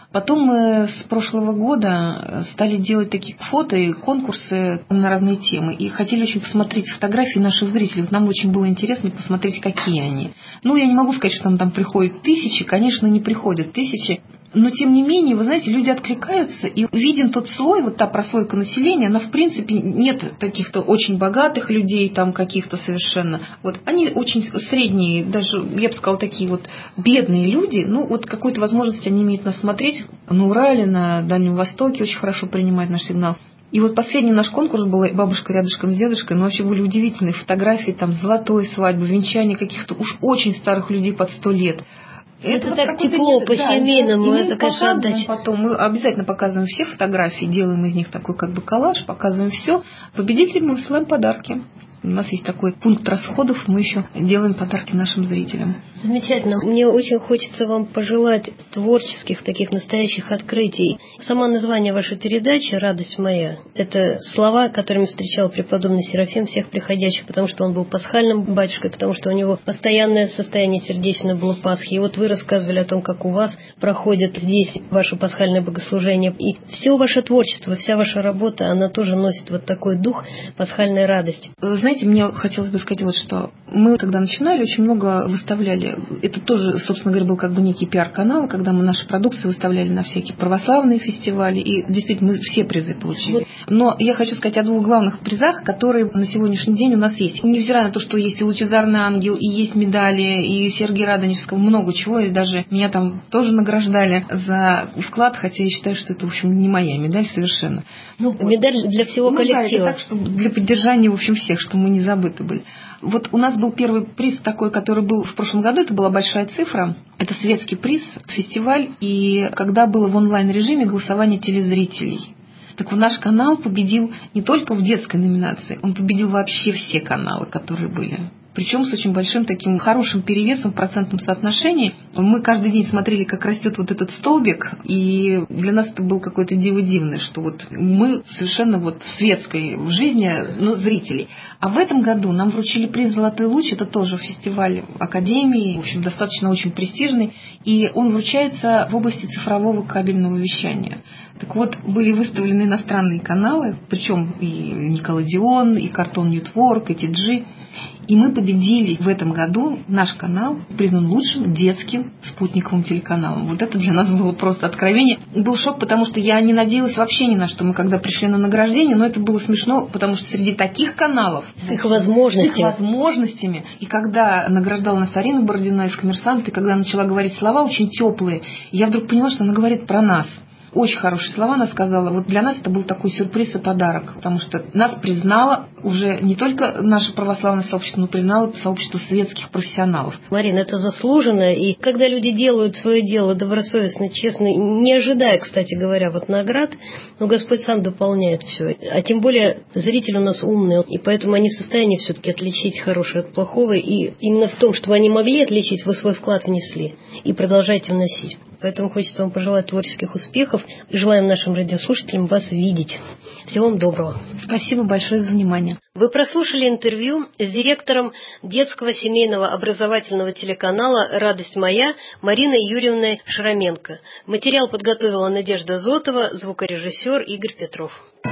S6: Потом мы с прошлого года стали делать такие фото и конкурсы на разные темы. И хотели очень посмотреть фотографии наших зрителей. Вот нам очень было интересно посмотреть, какие они. Ну, я не могу сказать, что там приходят тысячи. Конечно, не приходят тысячи. Но, тем не менее, вы знаете, люди откликаются, и виден тот слой, вот та прослойка населения, она, в принципе, нет каких-то очень богатых людей, там каких-то совершенно. Вот они очень средние, даже, я бы сказала, такие вот бедные люди, ну, вот какую-то возможность они имеют нас смотреть. На Урале, на Дальнем Востоке очень хорошо принимают наш сигнал. И вот последний наш конкурс был «Бабушка рядышком с дедушкой», но вообще были удивительные фотографии, там, золотой свадьбы, венчания каких-то уж очень старых людей под 100 лет.
S5: Это вот так тепло, по-семейному,
S6: да,
S5: это, конечно, отдача.
S6: Потом мы обязательно показываем все фотографии, делаем из них такой как бы коллаж, показываем все. Победителям мы высылаем подарки. У нас есть такой пункт расходов, мы еще делаем подарки нашим зрителям.
S5: Замечательно. Мне очень хочется вам пожелать творческих, таких настоящих открытий. Само название вашей передачи «Радость моя» — это слова, которыми встречал преподобный Серафим всех приходящих, потому что он был пасхальным батюшкой, потому что у него постоянное состояние сердечное было Пасхи. И вот вы рассказывали о том, как у вас проходит здесь ваше пасхальное богослужение. И все ваше творчество, вся ваша работа, она тоже носит вот такой дух пасхальной радости.
S6: Знаете, мне хотелось бы сказать вот что. Мы, когда начинали, очень много выставляли. Это тоже, собственно говоря, был как бы некий пиар-канал, когда мы наши продукции выставляли на всякие православные фестивали. И действительно, мы все призы получили. Но я хочу сказать о двух главных призах, которые на сегодняшний день у нас есть. Невзирая на то, что есть и «Лучезарный ангел», и есть медали, и Сергия Радонежского, много чего. И даже меня там тоже награждали за вклад, хотя я считаю, что это, в общем, не моя медаль совершенно.
S5: Ну, медаль для всего коллектива.
S6: Да, это так, что для поддержания, в общем, всех, что мы не забыты были. Вот у нас был первый приз такой, который был в прошлом году, это была большая цифра, это светский приз, фестиваль, и когда было в онлайн-режиме голосование телезрителей. Так вот, наш канал победил не только в детской номинации, он победил вообще все каналы, которые были. Причем с очень большим таким хорошим перевесом в процентном соотношении. Мы каждый день смотрели, как растет вот этот столбик, и для нас это было какое-то диво дивное, что вот мы совершенно вот в светской жизни, ну, зрителей. А в этом году нам вручили приз «Золотой луч», это тоже фестиваль Академии, в общем, достаточно очень престижный, и он вручается в области цифрового кабельного вещания. Так вот, были выставлены иностранные каналы, причем и Никелодеон, и Cartoon Network, и TG. И мы победили в этом году, наш канал признан лучшим детским спутниковым телеканалом. Вот это для нас было просто откровение. Был шок, потому что я не надеялась вообще ни на что. Мы когда пришли на награждение, но это было смешно, потому что среди таких каналов...
S5: С их возможностями.
S6: И когда награждала нас Арина Бородина из «Коммерсанта», и когда начала говорить слова очень теплые, я вдруг поняла, что она говорит про нас. Очень хорошие слова она сказала. Вот для нас это был такой сюрприз и подарок, потому что нас признало уже не только наше православное сообщество, но признало сообщество светских профессионалов.
S5: Марина, это заслуженно. И когда люди делают свое дело добросовестно, честно, не ожидая, кстати говоря, вот наград, но Господь сам дополняет все. А тем более зритель у нас умный, и поэтому они в состоянии все-таки отличить хорошее от плохого. И именно в том, что они могли отличить, вы свой вклад внесли и продолжаете вносить. Поэтому хочется вам пожелать творческих успехов. И желаем нашим радиослушателям вас видеть. Всего вам доброго.
S6: Спасибо большое за внимание.
S5: Вы прослушали интервью с директором детского семейного образовательного телеканала «Радость моя» Мариной Юрьевной Шраменко. Материал подготовила Надежда Зотова, звукорежиссер Игорь Петров.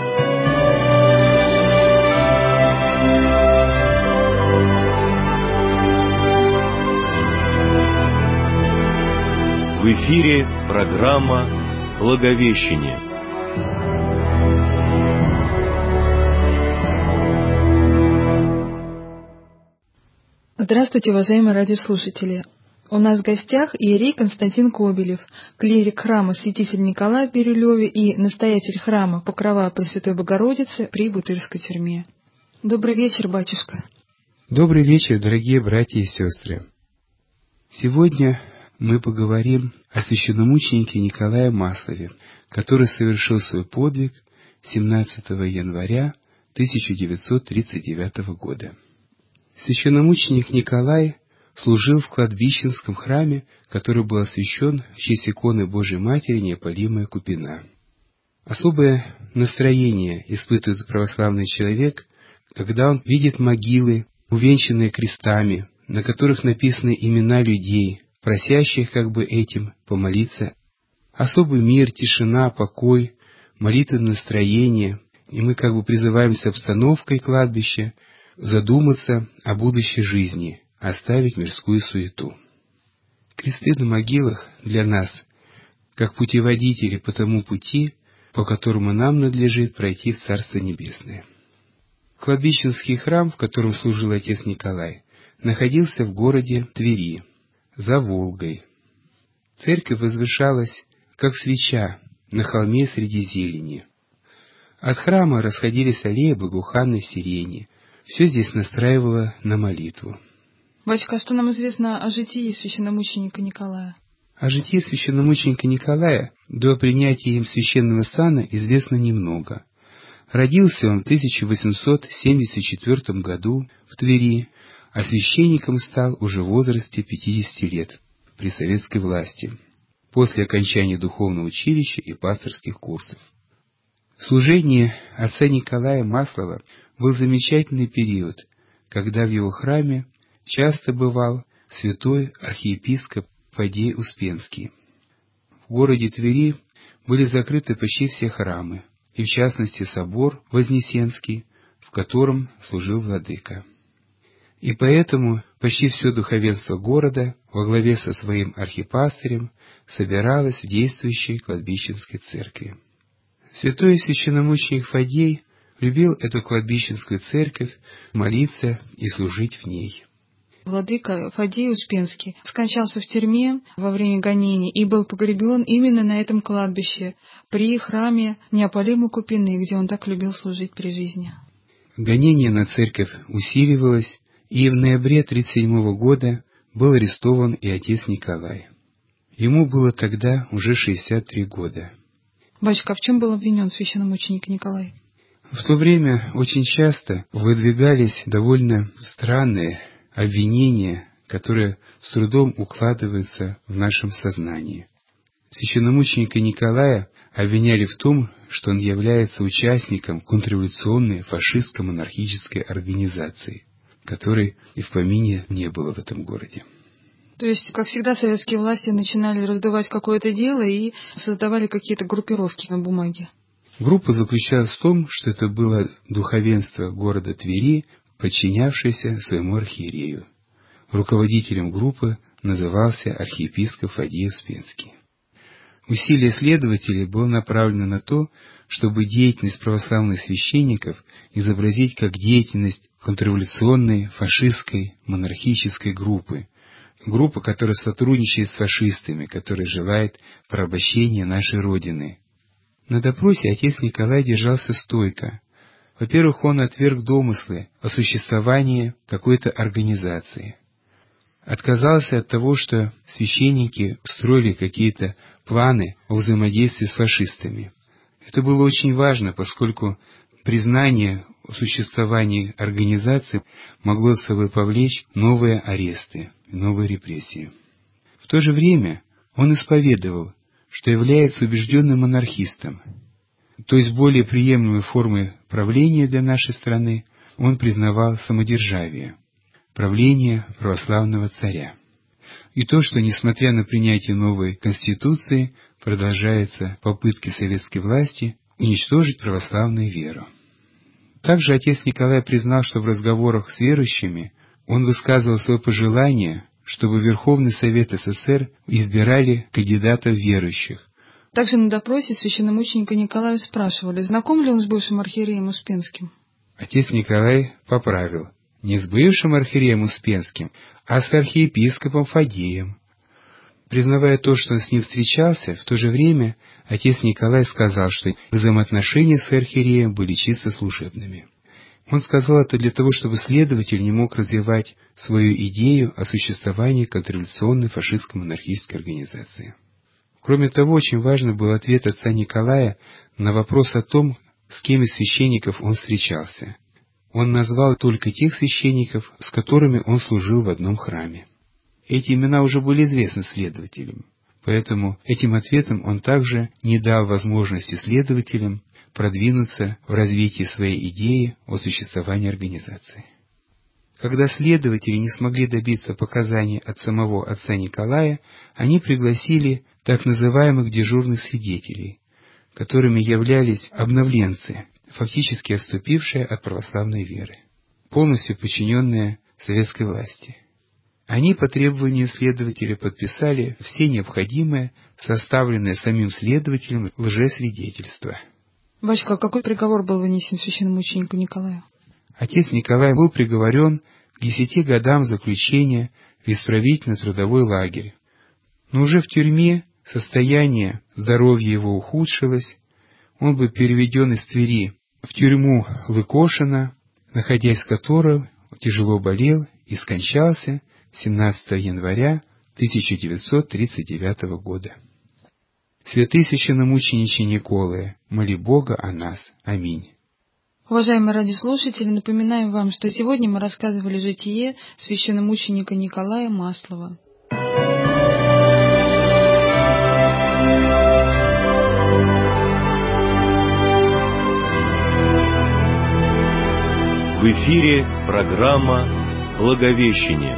S4: В эфире программа «Благовещение».
S7: Здравствуйте, уважаемые радиослушатели! У нас в гостях иерей Константин Кобелев, клирик храма Святитель Николай в Бирюлеве и настоятель храма Покрова Пресвятой Богородицы при Бутырской тюрьме. Добрый вечер, батюшка!
S8: Добрый вечер, дорогие братья и сестры! Сегодня мы поговорим о священномученике Николае Маслове, который совершил свой подвиг 17 января 1939 года. Священномученик Николай служил в кладбищенском храме, который был освящен в честь иконы Божией Матери Неопалимая Купина. Особое настроение испытывает православный человек, когда он видит могилы, увенчанные крестами, на которых написаны имена людей, просящих как бы этим помолиться особый мир, тишина, покой, молитвенное настроение, и мы как бы призываемся обстановкой кладбища задуматься о будущей жизни, оставить мирскую суету. Кресты на могилах для нас, как путеводители по тому пути, по которому нам надлежит пройти в Царство Небесное. Кладбищенский храм, в котором служил отец Николай, находился в городе Твери, за Волгой. Церковь возвышалась, как свеча, на холме среди зелени. От храма расходились аллеи благоуханной сирени. Все здесь настраивало на молитву.
S7: Батюшка, а что нам известно о житии священномученика Николая?
S8: О житии священномученика Николая до принятия им священного сана известно немного. Родился он в 1874 году в Твери, а священником стал уже в возрасте 50 лет при советской власти, после окончания духовного училища и пасторских курсов. В служении отца Николая Маслова был замечательный период, когда в его храме часто бывал святой архиепископ Фадей Успенский. В городе Твери были закрыты почти все храмы, и в частности собор Вознесенский, в котором служил владыка. И поэтому почти все духовенство города во главе со своим архипастырем собиралось в действующей кладбищенской церкви. Святой священномученик Фадей любил эту кладбищенскую церковь, молиться и служить в ней.
S7: Владыка Фадей Успенский скончался в тюрьме во время гонений и был погребен именно на этом кладбище, при храме Неопалимы Купины, где он так любил служить при жизни.
S8: Гонение на церковь усиливалось, и в ноябре 1937 года был арестован и отец Николай. Ему было тогда уже 63 года.
S7: Батюшка, а в чем был обвинен священномученик Николай?
S8: В то время очень часто выдвигались довольно странные обвинения, которые с трудом укладываются в нашем сознании. Священномученика Николая обвиняли в том, что он является участником контрреволюционной фашистско-монархической организации, которой и в помине не было в этом городе.
S7: То есть, как всегда, советские власти начинали раздувать какое-то дело и создавали какие-то группировки на бумаге.
S8: Группа заключалась в том, что это было духовенство города Твери, подчинявшееся своему архиерею. Руководителем группы назывался архиепископ Фадей Успенский. Усилие следователей было направлено на то, чтобы деятельность православных священников изобразить как деятельность контрреволюционной, фашистской, монархической группы, группа, которая сотрудничает с фашистами, которая желает порабощения нашей Родины. На допросе отец Николай держался стойко. Во-первых, он отверг домыслы о существовании какой-то организации. Отказался от того, что священники строили какие-то планы о взаимодействии с фашистами. Это было очень важно, поскольку признание о существовании организации могло с собой повлечь новые аресты, новые репрессии. В то же время он исповедовал, что является убежденным монархистом, то есть более приемлемой формой правления для нашей страны он признавал самодержавие, правление православного царя. И то, что, несмотря на принятие новой Конституции, продолжаются попытки советской власти уничтожить православную веру. Также отец Николай признал, что в разговорах с верующими он высказывал свое пожелание, чтобы Верховный Совет СССР избирали кандидатов верующих.
S7: Также на допросе священномученика Николая спрашивали, знаком ли он с бывшим архиереем Успенским.
S8: Отец Николай поправил: не с бывшим архиереем Успенским, а с архиепископом Фадеем. Признавая то, что он с ним встречался, в то же время отец Николай сказал, что взаимоотношения с архиереем были чисто служебными. Он сказал это для того, чтобы следователь не мог развивать свою идею о существовании контрреволюционной фашистско-монархической организации. Кроме того, очень важен был ответ отца Николая на вопрос о том, с кем из священников он встречался. Он назвал только тех священников, с которыми он служил в одном храме. Эти имена уже были известны следователям, поэтому этим ответом он также не дал возможности следователям продвинуться в развитии своей идеи о существовании организации. Когда следователи не смогли добиться показаний от самого отца Николая, они пригласили так называемых дежурных свидетелей, которыми являлись обновленцы, фактически отступившие от православной веры, полностью подчиненные советской власти. Они по требованию следователя подписали все необходимые, составленные самим следователем лжесвидетельства.
S7: Батюшка, какой приговор был вынесен священномученику Николаю?
S8: Отец Николай был приговорен к 10 годам заключения в исправительно-трудовой лагерь. Но уже в тюрьме состояние здоровья его ухудшилось, он был переведен из Твери в тюрьму Лыкошина, находясь в которой тяжело болел и скончался 17 января 1939 года. Святый священномучениче Николае, моли Бога о нас. Аминь.
S7: Уважаемые радиослушатели, напоминаем вам, что сегодня мы рассказывали житие священномученика Николая Маслова.
S4: В эфире программа «Благовещение».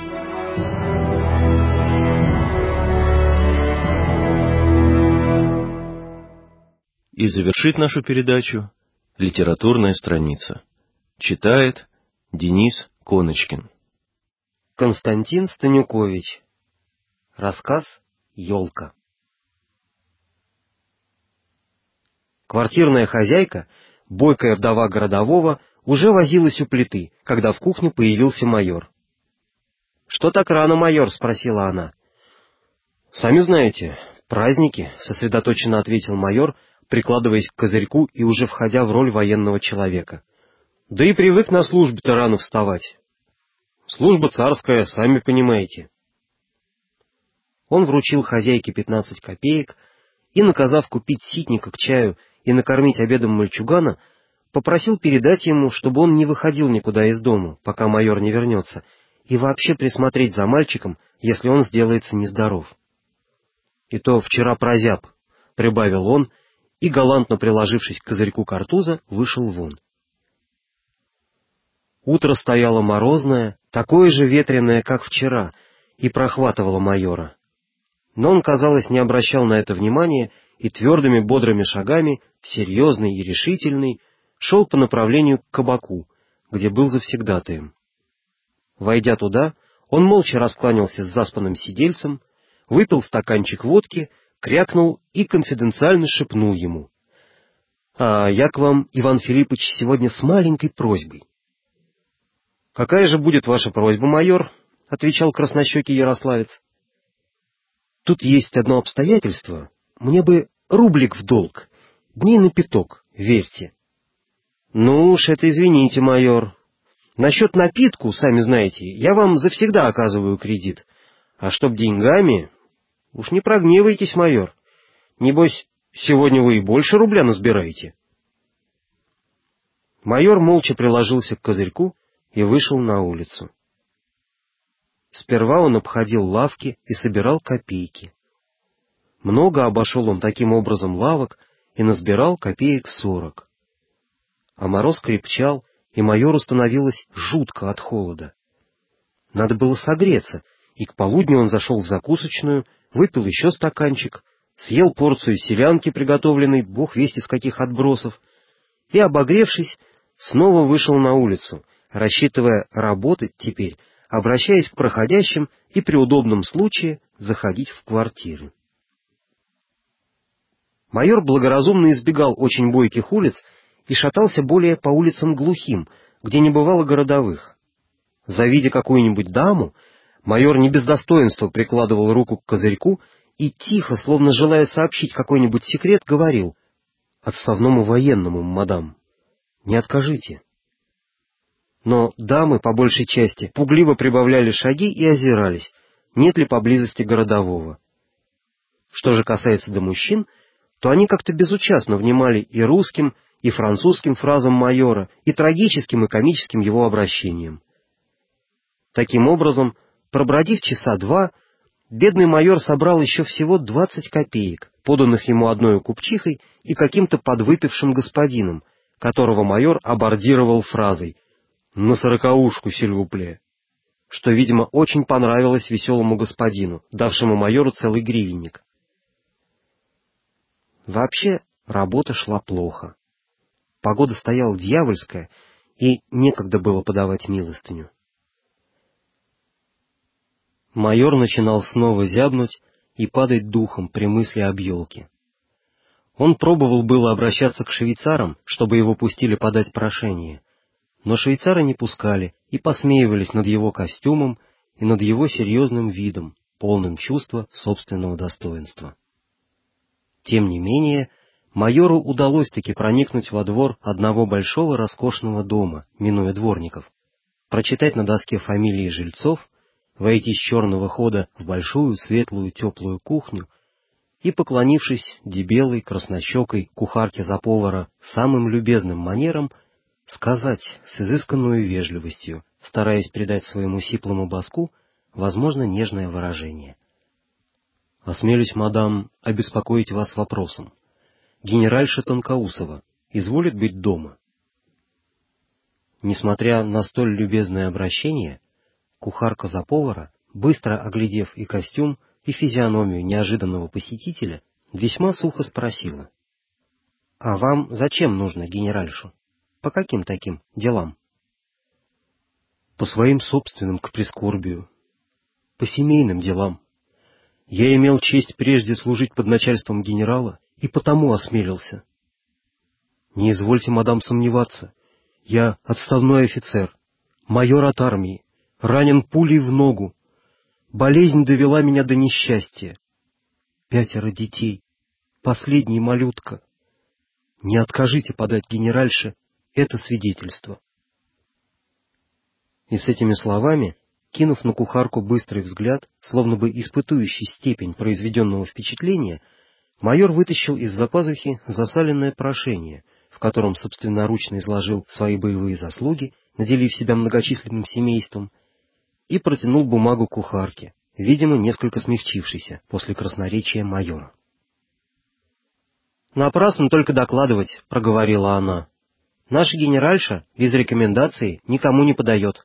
S4: И завершит нашу передачу литературная страница. Читает Денис Коночкин.
S3: Константин Станюкович. Рассказ «Елка». Квартирная хозяйка, бойкая вдова городового, уже возилась у плиты, когда в кухне появился майор. — Что так рано, майор? — спросила она. — Сами знаете, праздники, — сосредоточенно ответил майор, прикладываясь к козырьку и уже входя в роль военного человека. — Да и привык на службе-то рано вставать. Служба царская, сами понимаете. Он вручил хозяйке 15 копеек и, наказав купить ситника к чаю и накормить обедом мальчугана, попросил передать ему, чтобы он не выходил никуда из дому, пока майор не вернется, и вообще присмотреть за мальчиком, если он сделается нездоров. И то вчера прозяб, — прибавил он, и, галантно приложившись к козырьку картуза, вышел вон. Утро стояло морозное, такое же ветреное, как вчера, и прохватывало майора. Но он, казалось, не обращал на это внимания и твердыми бодрыми шагами, серьезный и решительный, шел по направлению к кабаку, где был завсегдатаем. Войдя туда, он молча раскланялся с заспанным сидельцем, выпил стаканчик водки, крякнул и конфиденциально шепнул ему: — А я к вам, Иван Филиппович, сегодня с маленькой просьбой. — Какая же будет ваша просьба, майор? — отвечал краснощекий ярославец. — Тут есть одно обстоятельство. Мне бы рублик в долг, дней на пяток, верьте. — Ну уж это извините, майор. Насчет напитку, сами знаете, я вам завсегда оказываю кредит. А чтоб деньгами... Уж не прогневайтесь, майор. Небось, сегодня вы и больше рубля насбираете. Майор молча приложился к козырьку и вышел на улицу. Сперва он обходил лавки и собирал копейки. Много обошел он таким образом лавок и насбирал копеек 40. А мороз крепчал, и майору становилось жутко от холода. Надо было согреться, и к полудню он зашел в закусочную, выпил еще стаканчик, съел порцию селянки, приготовленной бог весть из каких отбросов, и, обогревшись, снова вышел на улицу, рассчитывая работать теперь, обращаясь к проходящим и при удобном случае заходить в квартиры. Майор благоразумно избегал очень бойких улиц и шатался более по улицам глухим, где не бывало городовых. Завидя какую-нибудь даму, майор не без достоинства прикладывал руку к козырьку и тихо, словно желая сообщить какой-нибудь секрет, говорил: «Отставному военному, мадам, не откажите». Но дамы, по большей части, пугливо прибавляли шаги и озирались, нет ли поблизости городового. Что же касается до мужчин, то они как-то безучастно внимали и русским, и французским фразам майора, и трагическим и комическим его обращениям. Таким образом, пробродив часа два, бедный майор собрал еще всего 20 копеек, поданных ему одной купчихой и каким-то подвыпившим господином, которого майор обордировал фразой: «На 40-ушку, сильвупле». что, видимо, очень понравилось веселому господину, давшему майору целый гривенник. Вообще, работа шла плохо. Погода стояла дьявольская, и некогда было подавать милостыню. Майор начинал снова зябнуть и падать духом при мысли об елке. Он пробовал было обращаться к швейцарам, чтобы его пустили подать прошение, но швейцары не пускали и посмеивались над его костюмом и над его серьезным видом, полным чувства собственного достоинства. Тем не менее, майору удалось-таки проникнуть во двор одного большого роскошного дома, минуя дворников, прочитать на доске фамилии жильцов, войти с черного хода в большую светлую теплую кухню и, поклонившись дебелой, краснощекой кухарке за повара самым любезным манером, сказать с изысканной вежливостью, стараясь придать своему сиплому баску, возможно, нежное выражение. «Осмелюсь, мадам, обеспокоить вас вопросом. Генеральша Тонкоусова изволит быть дома?» Несмотря на столь любезное обращение, кухарка за повара, быстро оглядев и костюм, и физиономию неожиданного посетителя, весьма сухо спросила: «А вам зачем нужно генеральшу? По каким таким делам?» «По своим собственным к прискорбию, по семейным делам. Я имел честь прежде служить под начальством генерала и потому осмелился. Не извольте, мадам, сомневаться, я отставной офицер, майор от армии, ранен пулей в ногу. Болезнь довела меня до несчастья. 5 детей, последний малютка. Не откажите подать генеральше это свидетельство». И с этими словами, кинув на кухарку быстрый взгляд, словно бы испытующий степень произведенного впечатления, майор вытащил из-за пазухи засаленное прошение, в котором собственноручно изложил свои боевые заслуги, наделив себя многочисленным семейством, и протянул бумагу кухарке, видимо, несколько смягчившейся после красноречия майора. «Напрасно только докладывать», — проговорила она. «Наша генеральша без рекомендации никому не подает».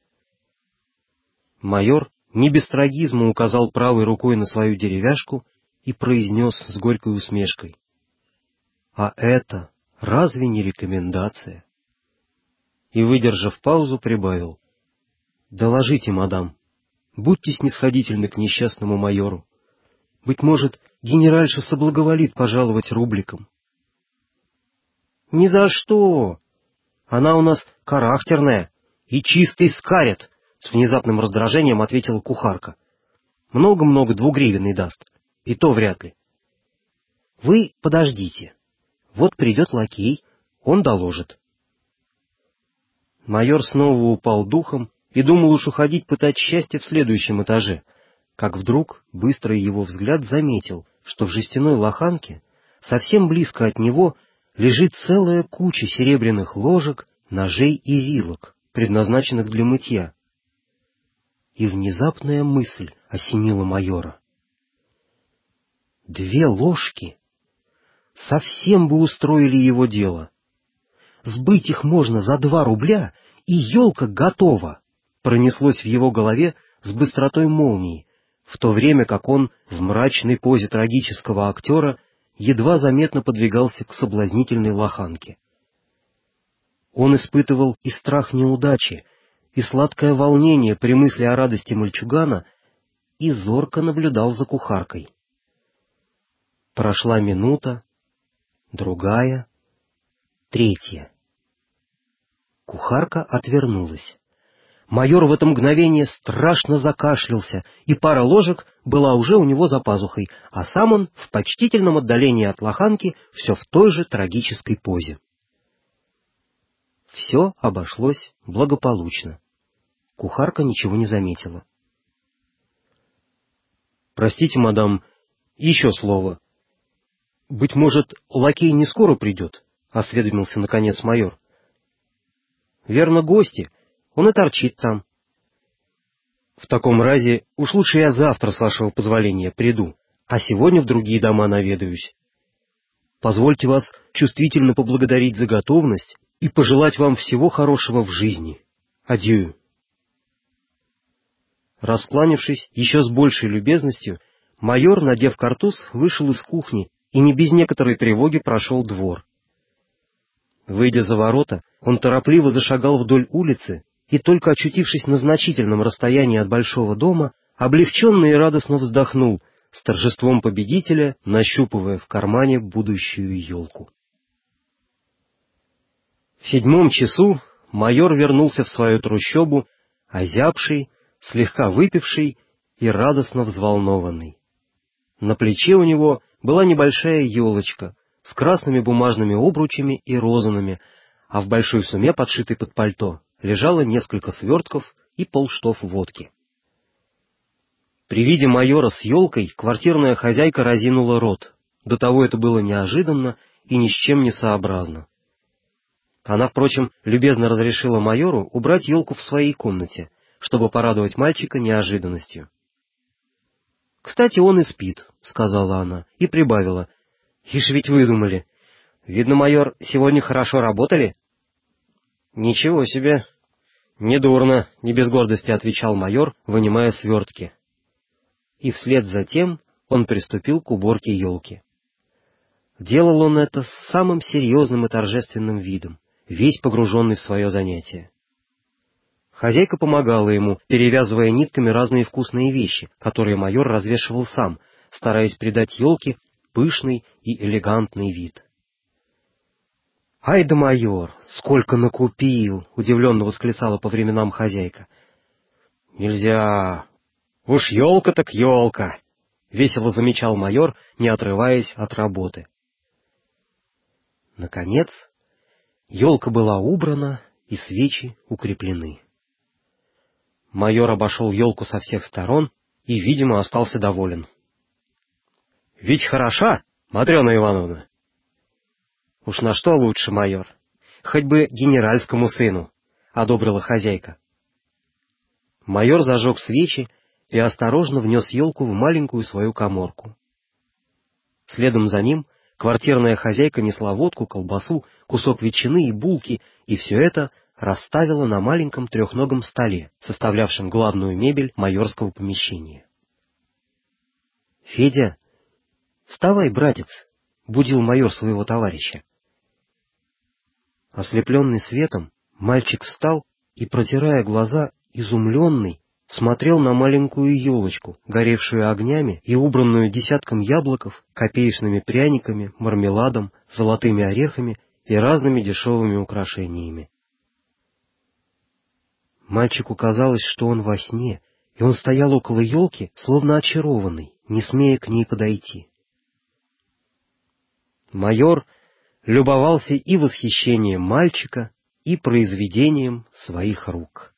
S3: Майор не без трагизма указал правой рукой на свою деревяшку и произнес с горькой усмешкой: «А это разве не рекомендация?» И, выдержав паузу, прибавил: «Доложите, мадам, будьте снисходительны к несчастному майору. Быть может, генеральша соблаговолит пожаловать рубликом». «Ни за что! Она у нас характерная и чистый скарет», — с внезапным раздражением ответила кухарка. «Много-много двугривенный даст, и то вряд ли. Вы подождите, вот придет лакей, он доложит». Майор снова упал духом и думал уж уходить пытать счастье в следующем этаже, как вдруг быстрый его взгляд заметил, что в жестяной лоханке, совсем близко от него, лежит целая куча серебряных ложек, ножей и вилок, предназначенных для мытья. И внезапная мысль осенила майора. 2 ложки совсем бы устроили его дело. Сбыть их можно за 2 рубля, и елка готова, пронеслось в его голове с быстротой молнии, в то время как он в мрачной позе трагического актера едва заметно подвигался к соблазнительной лоханке. Он испытывал и страх неудачи, и сладкое волнение при мысли о радости мальчугана, и зорко наблюдал за кухаркой. Прошла минута, другая, 3. Кухарка отвернулась. Майор в это мгновение страшно закашлялся, и пара ложек была уже у него за пазухой, а сам он в почтительном отдалении от лоханки все в той же трагической позе. Все обошлось благополучно. Кухарка ничего не заметила. «Простите, мадам, еще слово. Быть может, лакей не скоро придет?» — осведомился наконец майор. «Верно, гости. Он и торчит там». «В таком разе уж лучше я завтра, с вашего позволения, приду, а сегодня в другие дома наведаюсь. Позвольте вас чувствительно поблагодарить за готовность и пожелать вам всего хорошего в жизни. Адью». Раскланившись еще с большей любезностью, майор, надев картуз, вышел из кухни и не без некоторой тревоги прошел двор. Выйдя за ворота, он торопливо зашагал вдоль улицы и, только очутившись на значительном расстоянии от большого дома, облегченно и радостно вздохнул, с торжеством победителя нащупывая в кармане будущую елку. В 7 часу майор вернулся в свою трущобу, озябший, слегка выпивший и радостно взволнованный. На плече у него была небольшая елочка с красными бумажными обручами и розанами, а в большой суме, подшитой под пальто, лежало несколько свертков и полштов водки. При виде майора с елкой квартирная хозяйка разинула рот. До того это было неожиданно и ни с чем не сообразно. Она, впрочем, любезно разрешила майору убрать елку в своей комнате, чтобы порадовать мальчика неожиданностью. «Кстати, он и спит», — сказала она, и прибавила. «Ишь ведь выдумали. Видно, майор, сегодня хорошо работали?» «Ничего себе! Недурно», — не без гордости отвечал майор, вынимая свертки. И вслед за тем он приступил к уборке елки. Делал он это с самым серьезным и торжественным видом, весь погруженный в свое занятие. Хозяйка помогала ему, перевязывая нитками разные вкусные вещи, которые майор развешивал сам, стараясь придать елке пышный и элегантный вид. «Ай да майор, сколько накупил!» — удивленно восклицала по временам хозяйка. «Нельзя! Уж елка так елка!» — весело замечал майор, не отрываясь от работы. Наконец, елка была убрана и свечи укреплены. Майор обошел елку со всех сторон и, видимо, остался доволен. «Ведь хороша, Матрена Ивановна?» «Уж на что лучше, майор? Хоть бы генеральскому сыну», — одобрила хозяйка. Майор зажег свечи и осторожно внес елку в маленькую свою каморку. Следом за ним квартирная хозяйка несла водку, колбасу, кусок ветчины и булки, и все это расставила на маленьком трехногом столе, составлявшем главную мебель майорского помещения. «Федя, вставай, братец!» — будил майор своего товарища. Ослепленный светом, мальчик встал и, протирая глаза, изумленный, смотрел на маленькую елочку, горевшую огнями и убранную десятком яблоков, копеечными пряниками, мармеладом, золотыми орехами и разными дешевыми украшениями. Мальчику казалось, что он во сне, и он стоял около елки, словно очарованный, не смея к ней подойти. Майор любовался и восхищением мальчика, и произведением своих рук.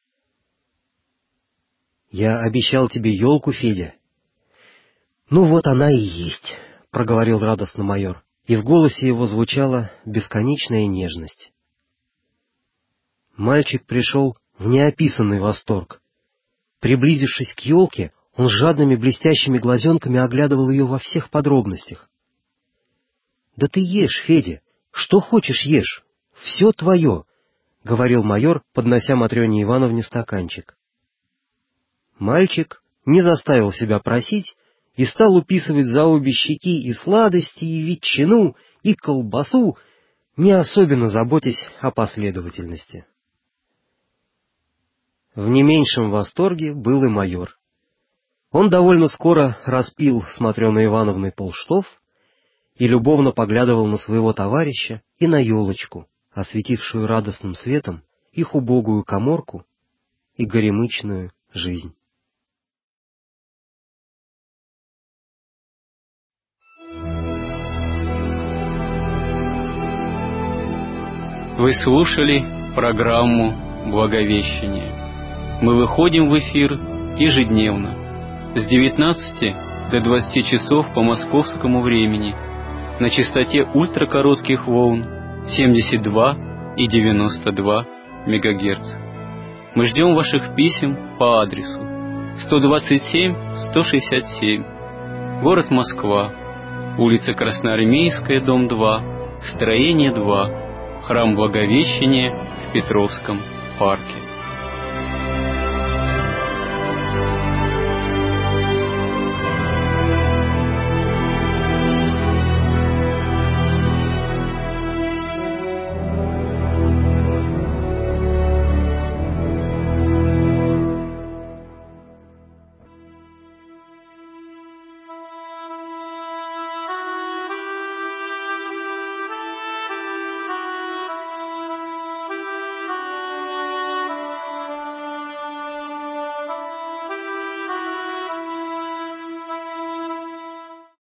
S3: «Я обещал тебе елку, Федя». «Ну вот она и есть», — проговорил радостно майор, и в голосе его звучала бесконечная нежность. Мальчик пришел в неописанный восторг. Приблизившись к елке, он с жадными блестящими глазенками оглядывал ее во всех подробностях. «Да ты ешь, Федя, что хочешь ешь, все твое», — говорил майор, поднося Матрёне Ивановне стаканчик. Мальчик не заставил себя просить и стал уписывать за обе щеки и сладости, и ветчину, и колбасу, не особенно заботясь о последовательности. В не меньшем восторге был и майор. Он довольно скоро распил с Матрёной Ивановной полштов и любовно поглядывал на своего товарища и на елочку, осветившую радостным светом их убогую каморку и горемычную жизнь.
S2: Вы слушали программу «Благовещение». Мы выходим в эфир ежедневно с 19 до 20 часов по московскому времени на частоте ультракоротких волн 72 и 92 МГц. Мы ждем ваших писем по адресу 127-167, город Москва, улица Красноармейская, дом 2, строение 2, храм Благовещения в Петровском парке.